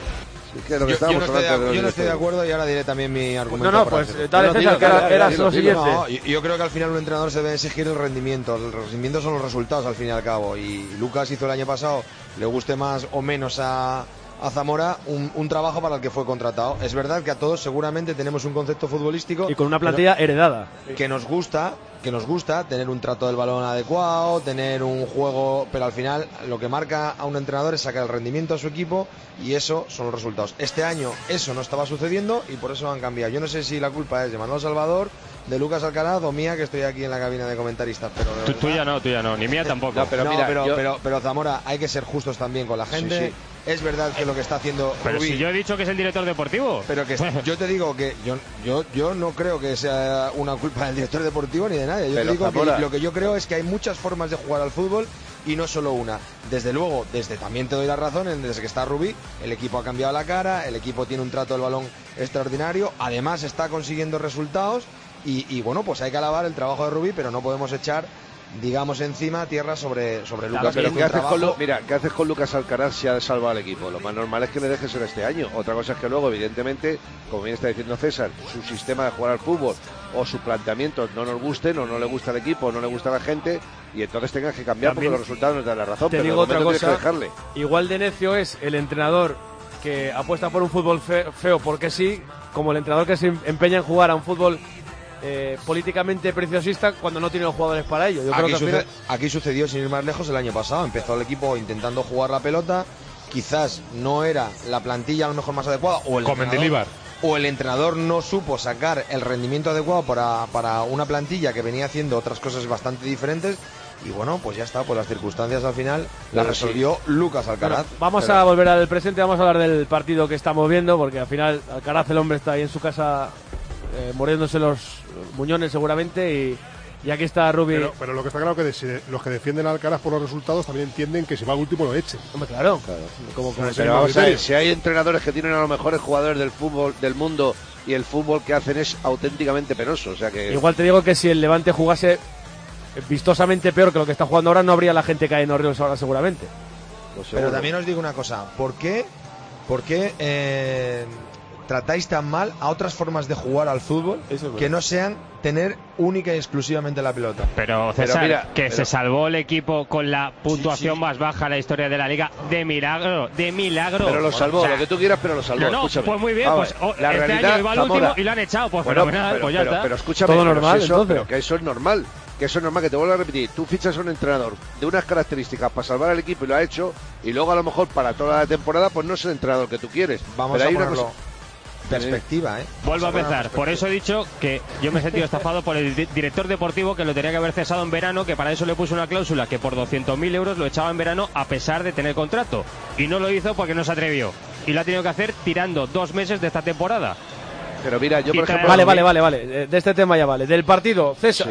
Es que lo que Yo, yo estábamos no estoy de, hablando acu- de yo no los estoy de acuerdo y ahora diré también mi argumento. No, no, para pues hacerlo. dale, No, César, dilo, que era, dilo, era dilo, lo dilo. siguiente. No, yo, yo creo que al final un entrenador se debe exigir el rendimiento. El rendimiento son los resultados al fin y al cabo. Y Lucas hizo el año pasado, le guste más o menos a, a Zamora, un, un trabajo para el que fue contratado. Es verdad que a todos seguramente tenemos un concepto futbolístico Y con una plantilla pero- heredada. que nos gusta, que nos gusta tener un trato del balón adecuado, tener un juego, pero al final lo que marca a un entrenador es sacar el rendimiento a su equipo y eso son los resultados. Este año eso no estaba sucediendo y por eso han cambiado. Yo no sé si la culpa es de Manuel Salvador, de Lucas Alcaraz o mía, que estoy aquí en la cabina de comentaristas, pero de Tú, verdad- tuya no, tuya no, ni mía tampoco. no, pero, mira, pero, yo- pero, pero, Zamora, hay que ser justos también con la gente. Sí, sí. Es verdad que lo que está haciendo Pero Rubí, si yo he dicho que es el director deportivo. pero que yo te digo que yo, yo, yo no creo que sea una culpa del director deportivo ni de nadie. Yo Pero, te digo Zamora- que lo que yo creo es que hay muchas formas de jugar al fútbol y no solo una. Desde luego, desde también te doy la razón, en- desde que está Rubí, el equipo ha cambiado la cara, el equipo tiene un trato del balón extraordinario, además está consiguiendo resultados y, y bueno, pues hay que alabar el trabajo de Rubí, pero no podemos echar, digamos, encima tierra sobre, sobre Lucas. Pero que ¿qué hizo un haces, con trabajo- Lu- mira, ¿qué haces con Lucas Alcaraz si ha salvado al equipo? Lo más normal es que le dejes en este año. Otra cosa es que luego, evidentemente, como bien está diciendo César, su sistema de jugar al fútbol o sus planteamientos no nos gusten o no le gusta el equipo o no le gusta a la gente y entonces tengas que cambiar También porque los resultados nos dan la razón. Te pero digo de otra momento tienes cosa, que dejarle. igual de necio es el entrenador que apuesta por un fútbol fe- feo porque sí, como el entrenador que se em- empeña en jugar a un fútbol eh, políticamente preciosista cuando no tiene los jugadores para ello. Yo creo Aquí, que al suce- final- aquí sucedió, sin ir más lejos, el año pasado. Empezó el equipo intentando jugar la pelota. Quizás no era la plantilla a lo mejor más adecuada. O el Con entrenador- Mendilibar. O el entrenador no supo sacar el rendimiento adecuado para, para una plantilla que venía haciendo otras cosas bastante diferentes. Y bueno, pues ya está, pues las circunstancias al final las Pero sí. resolvió Lucas Alcaraz. Bueno, vamos Pero- a volver al presente, vamos a hablar del partido que estamos viendo, porque al final Alcaraz, el hombre, está ahí en su casa eh, mordiéndose los muñones seguramente y, y aquí está Rubí. Pero, pero lo que está claro que de- si los que defienden a Alcaraz por los resultados también entienden que si va último lo echen. Hombre, claro, claro. Como, como Pero vamos a ver, si hay entrenadores que tienen a los mejores jugadores del fútbol del mundo y el fútbol que hacen es auténticamente penoso, o sea que Igual te digo que si el Levante jugase vistosamente peor que lo que está jugando ahora, no habría la gente que hay en Orioles ahora seguramente. Pero también os digo una cosa, ¿por qué, por qué eh, tratáis tan mal a otras formas de jugar al fútbol que no sean tener única y exclusivamente la pelota? Pero Pero César, mira, que pero- se salvó el equipo con la puntuación más baja en la historia de la liga, de milagro, de milagro. Pero lo salvó, O sea, lo que tú quieras, pero lo salvó. No, no, escúchame. pues muy bien, Vamos, pues oh, la este realidad, año iba al Zamora. último y lo han echado, pues Bueno, fenomenal, pero, pues ya pero, está. pero escúchame, Todo pero normal, si eso, entonces. pero que eso es normal, que eso es normal, que te vuelvo a repetir, tú fichas a un entrenador de unas características para salvar al equipo y lo ha hecho, y luego a lo mejor para toda la temporada pues no es el entrenador que tú quieres. Vamos pero a hay una ponerlo cosa- perspectiva, ¿eh? Vuelvo a Vamos poner empezar. Por eso he dicho que yo me he sentido estafado por el di- director deportivo que lo tenía que haber cesado en verano, que para eso le puso una cláusula que por doscientos mil euros lo echaba en verano a pesar de tener contrato. Y no lo hizo porque no se atrevió. Y lo ha tenido que hacer tirando dos meses de esta temporada. Pero mira, yo Y por traer ejemplo... a Vale, Rubí- vale, vale, vale. Eh, De este tema ya vale. Del partido, César.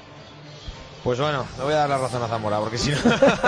Pues bueno, le voy a dar la razón a Zamora, porque si no...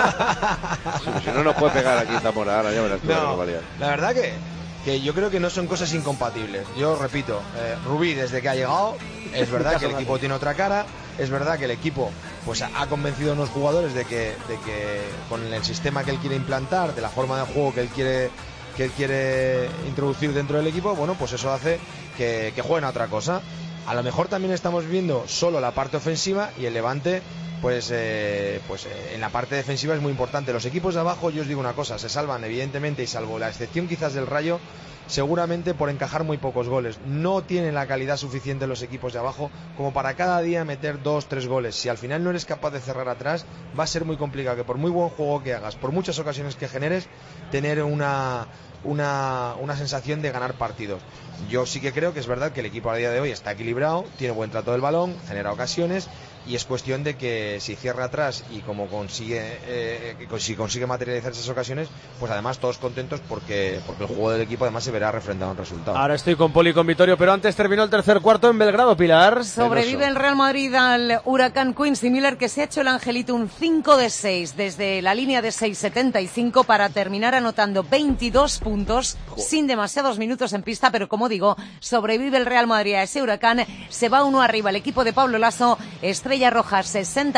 Si no nos puede pegar aquí Zamora, ahora ya verás tú, No, no valía. la verdad que, que yo creo que no son cosas incompatibles. Yo repito, eh, Rubí desde que ha llegado, es verdad que el equipo tiene otra cara, es verdad que el equipo pues ha ha convencido a unos jugadores de que, de que con el sistema que él quiere implantar, de la forma de juego que él quiere que él quiere introducir dentro del equipo, bueno, pues eso hace que, que jueguen a otra cosa. A lo mejor también estamos viendo solo la parte ofensiva y el Levante pues eh, pues eh, en la parte defensiva es muy importante. Los equipos de abajo, yo os digo una cosa, se salvan evidentemente, y salvo la excepción quizás del Rayo, seguramente por encajar muy pocos goles. No tienen la calidad suficiente los equipos de abajo como para cada día meter dos, tres goles. Si al final no eres capaz de cerrar atrás, va a ser muy complicado que por muy buen juego que hagas, por muchas ocasiones que generes, tener una una, una sensación de ganar partidos. Yo sí que creo que es verdad que el equipo a día de hoy está equilibrado, tiene buen trato del balón, genera ocasiones, y es cuestión de que si cierra atrás y como consigue eh, que si consigue materializar esas ocasiones, pues además todos contentos porque porque el juego del equipo además se verá refrendado en resultados. Ahora estoy con Poli y con Vittorio, pero antes terminó el tercer cuarto en Belgrado, Pilar. Sobrevive el Real Madrid al Huracán Quincy Miller, que se ha hecho el angelito un cinco de seis desde la línea de seis setenta y cinco para terminar anotando veintidós puntos sin demasiados minutos en pista, pero como digo, sobrevive el Real Madrid a ese Huracán, se va uno arriba el equipo de Pablo Lasso, Estrella Roja sesenta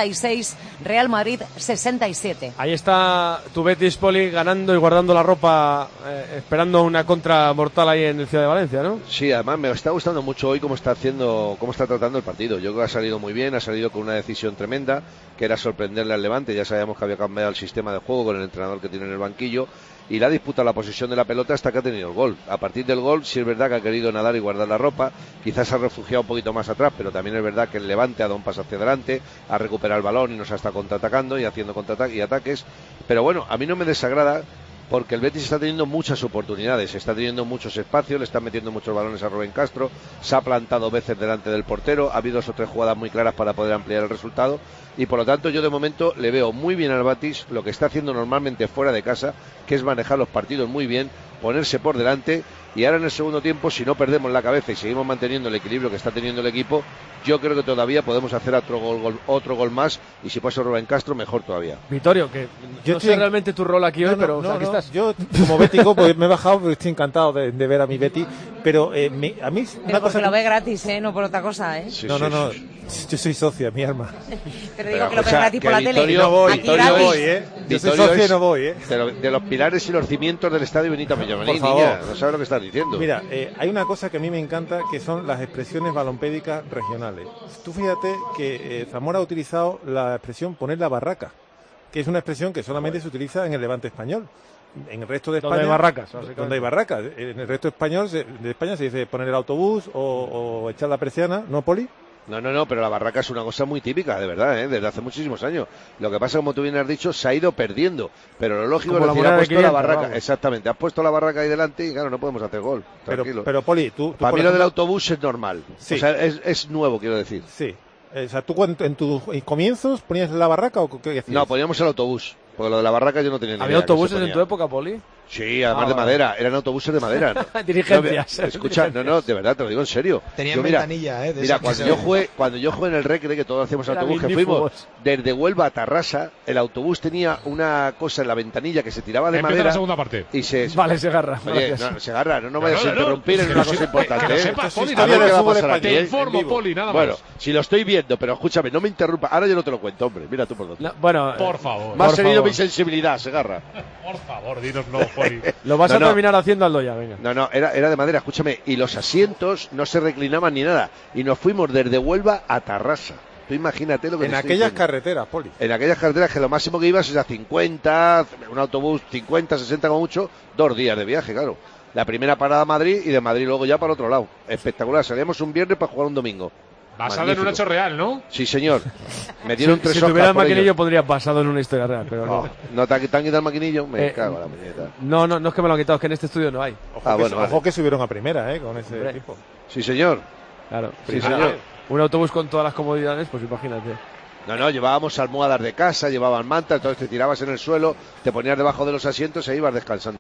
setenta y seis, Real Madrid sesenta y siete. Ahí está tu Betis, Poli, ganando y guardando la ropa, eh, esperando una contra mortal ahí en el Ciudad de Valencia, ¿no? Sí, además me está gustando mucho hoy cómo está haciendo, cómo está tratando el partido. Yo creo que ha salido muy bien, ha salido con una decisión tremenda, que era sorprenderle al Levante. Ya sabíamos que había cambiado el sistema de juego con el entrenador que tiene en el banquillo, y la disputa la posesión de la pelota hasta que ha tenido el gol. A partir del gol, sí es verdad que ha querido nadar y guardar la ropa, quizás ha refugiado un poquito más atrás, pero también es verdad que el Levante ha dado un paso hacia adelante, ha recuperado el balón y nos está contraatacando y haciendo contraataques y ataques. Pero bueno, a mí no me desagrada, porque el Betis está teniendo muchas oportunidades, está teniendo muchos espacios, le están metiendo muchos balones a Rubén Castro, se ha plantado veces delante del portero, ha habido dos o tres jugadas muy claras para poder ampliar el resultado, y por lo tanto yo de momento le veo muy bien al Betis lo que está haciendo normalmente fuera de casa, que es manejar los partidos muy bien, ponerse por delante, y ahora en el segundo tiempo, si no perdemos la cabeza y seguimos manteniendo el equilibrio que está teniendo el equipo, yo creo que todavía podemos hacer otro gol, gol otro gol más, y si puede ser Rubén Castro, mejor todavía. Vittorio, que yo no sé en... realmente tu rol aquí no, hoy, no, pero no, o sea, aquí no. estás. Yo como bético pues me he bajado porque estoy encantado de, de ver a mi Betty, pero eh, me, a mí Pero una porque cosa lo que... ve gratis, ¿eh? No por otra cosa, ¿eh? Sí, no, sí, no, no, sí, sí. Yo soy socio, mi arma. Pero digo que lo ve gratis por la tele. Y no voy, aquí no gratis. voy, ¿eh? Yo soy socio y no voy, ¿eh? De, lo, de los pilares y los cimientos del estadio Benito Villamarín, Por favor. niña, no sabes lo que estás diciendo. Mira, eh, hay una cosa que a mí me encanta, que son las expresiones balompédicas regionales. Tú fíjate que eh, Zamora ha utilizado la expresión poner la barraca, que es una expresión que solamente se utiliza en el Levante español. En el resto de España... Donde hay barracas, donde hay barracas. En el resto de, español, se, de España se dice poner el autobús o, o echar la persiana, ¿no, Poli? No, no, no, pero la barraca es una cosa muy típica, de verdad, ¿eh? Desde hace muchísimos años. Lo que pasa, como tú bien has dicho, se ha ido perdiendo. Pero lo lógico es decir, ha puesto la barraca. Vamos. Exactamente, has puesto la barraca ahí delante y claro, no podemos hacer gol. Tranquilo. Pero, pero Poli, tú... tú Para mí lo ejemplo... del autobús es normal. Sí. O sea, es, es nuevo, quiero decir. Sí. O sea, ¿tú en tus comienzos ponías la barraca o qué hacías? No, poníamos el autobús. Porque lo de la barraca yo no tenía ni idea. ¿Había autobuses en tu época, Poli? Sí, además ah, de vale. madera. Eran autobuses de madera. ¿No? Dirigencias. No, escucha, no, no, de verdad, te lo digo en serio. Tenían yo, mira, ventanilla, ¿eh? De mira, esa cuando que yo, se... jugué, cuando yo jugué en el Recre, que todos hacíamos Era autobús, que magníficos. fuimos desde Huelva a Tarrasa, el autobús tenía una cosa en la ventanilla que se tiraba de Empieza madera. la segunda parte. Y se... Vale, se agarra. Oye, no, se agarra, no, no vayas no, a no, interrumpir no, en que una lo cosa sepa, importante. que lo ¿eh? sepas, Poli, A ver no, qué va a no, pasar te aquí, ¿eh? informo, Poli, nada más. Bueno, si lo estoy viendo, pero escúchame, no me interrumpa. Ahora yo no te lo cuento, hombre. Mira tú por dónde. No, bueno, por favor. Me has por herido favor. mi sensibilidad, se agarra. Por favor, dinos no, Poli. Lo vas No, a no. terminar haciendo Aldo ya, venga. No, no, era, era de madera, escúchame. Y los asientos no se reclinaban ni nada. Y nos fuimos desde Huelva a Tarrasa. Tú imagínate lo que En te estoy aquellas diciendo. carreteras, Poli. En aquellas carreteras que lo máximo que ibas es a cincuenta, un autobús cincuenta, sesenta como mucho, dos días de viaje, claro. La primera parada a Madrid y de Madrid luego ya para el otro lado. Espectacular, salíamos un viernes para jugar un domingo. Basado en Magnífico. un hecho real, ¿no? Sí, señor. Me dieron Si, tres si hojas tuviera el por maquinillo ello. podría basado en una historia real, pero no. Oh, ¿no te han te han quitado el maquinillo? Me Eh, cago en la muñeca. No, no, no es que me lo han quitado, es que en este estudio no hay. Ojo, Ah, que, bueno, ojo vale. que subieron a primera, ¿eh? Con ese Hombre. equipo. Sí, señor. Claro. Sí, Ah, señor. Un autobús con todas las comodidades, pues imagínate. No, no, llevábamos almohadas de casa, llevaban mantas, entonces te tirabas en el suelo, te ponías debajo de los asientos e ibas descansando.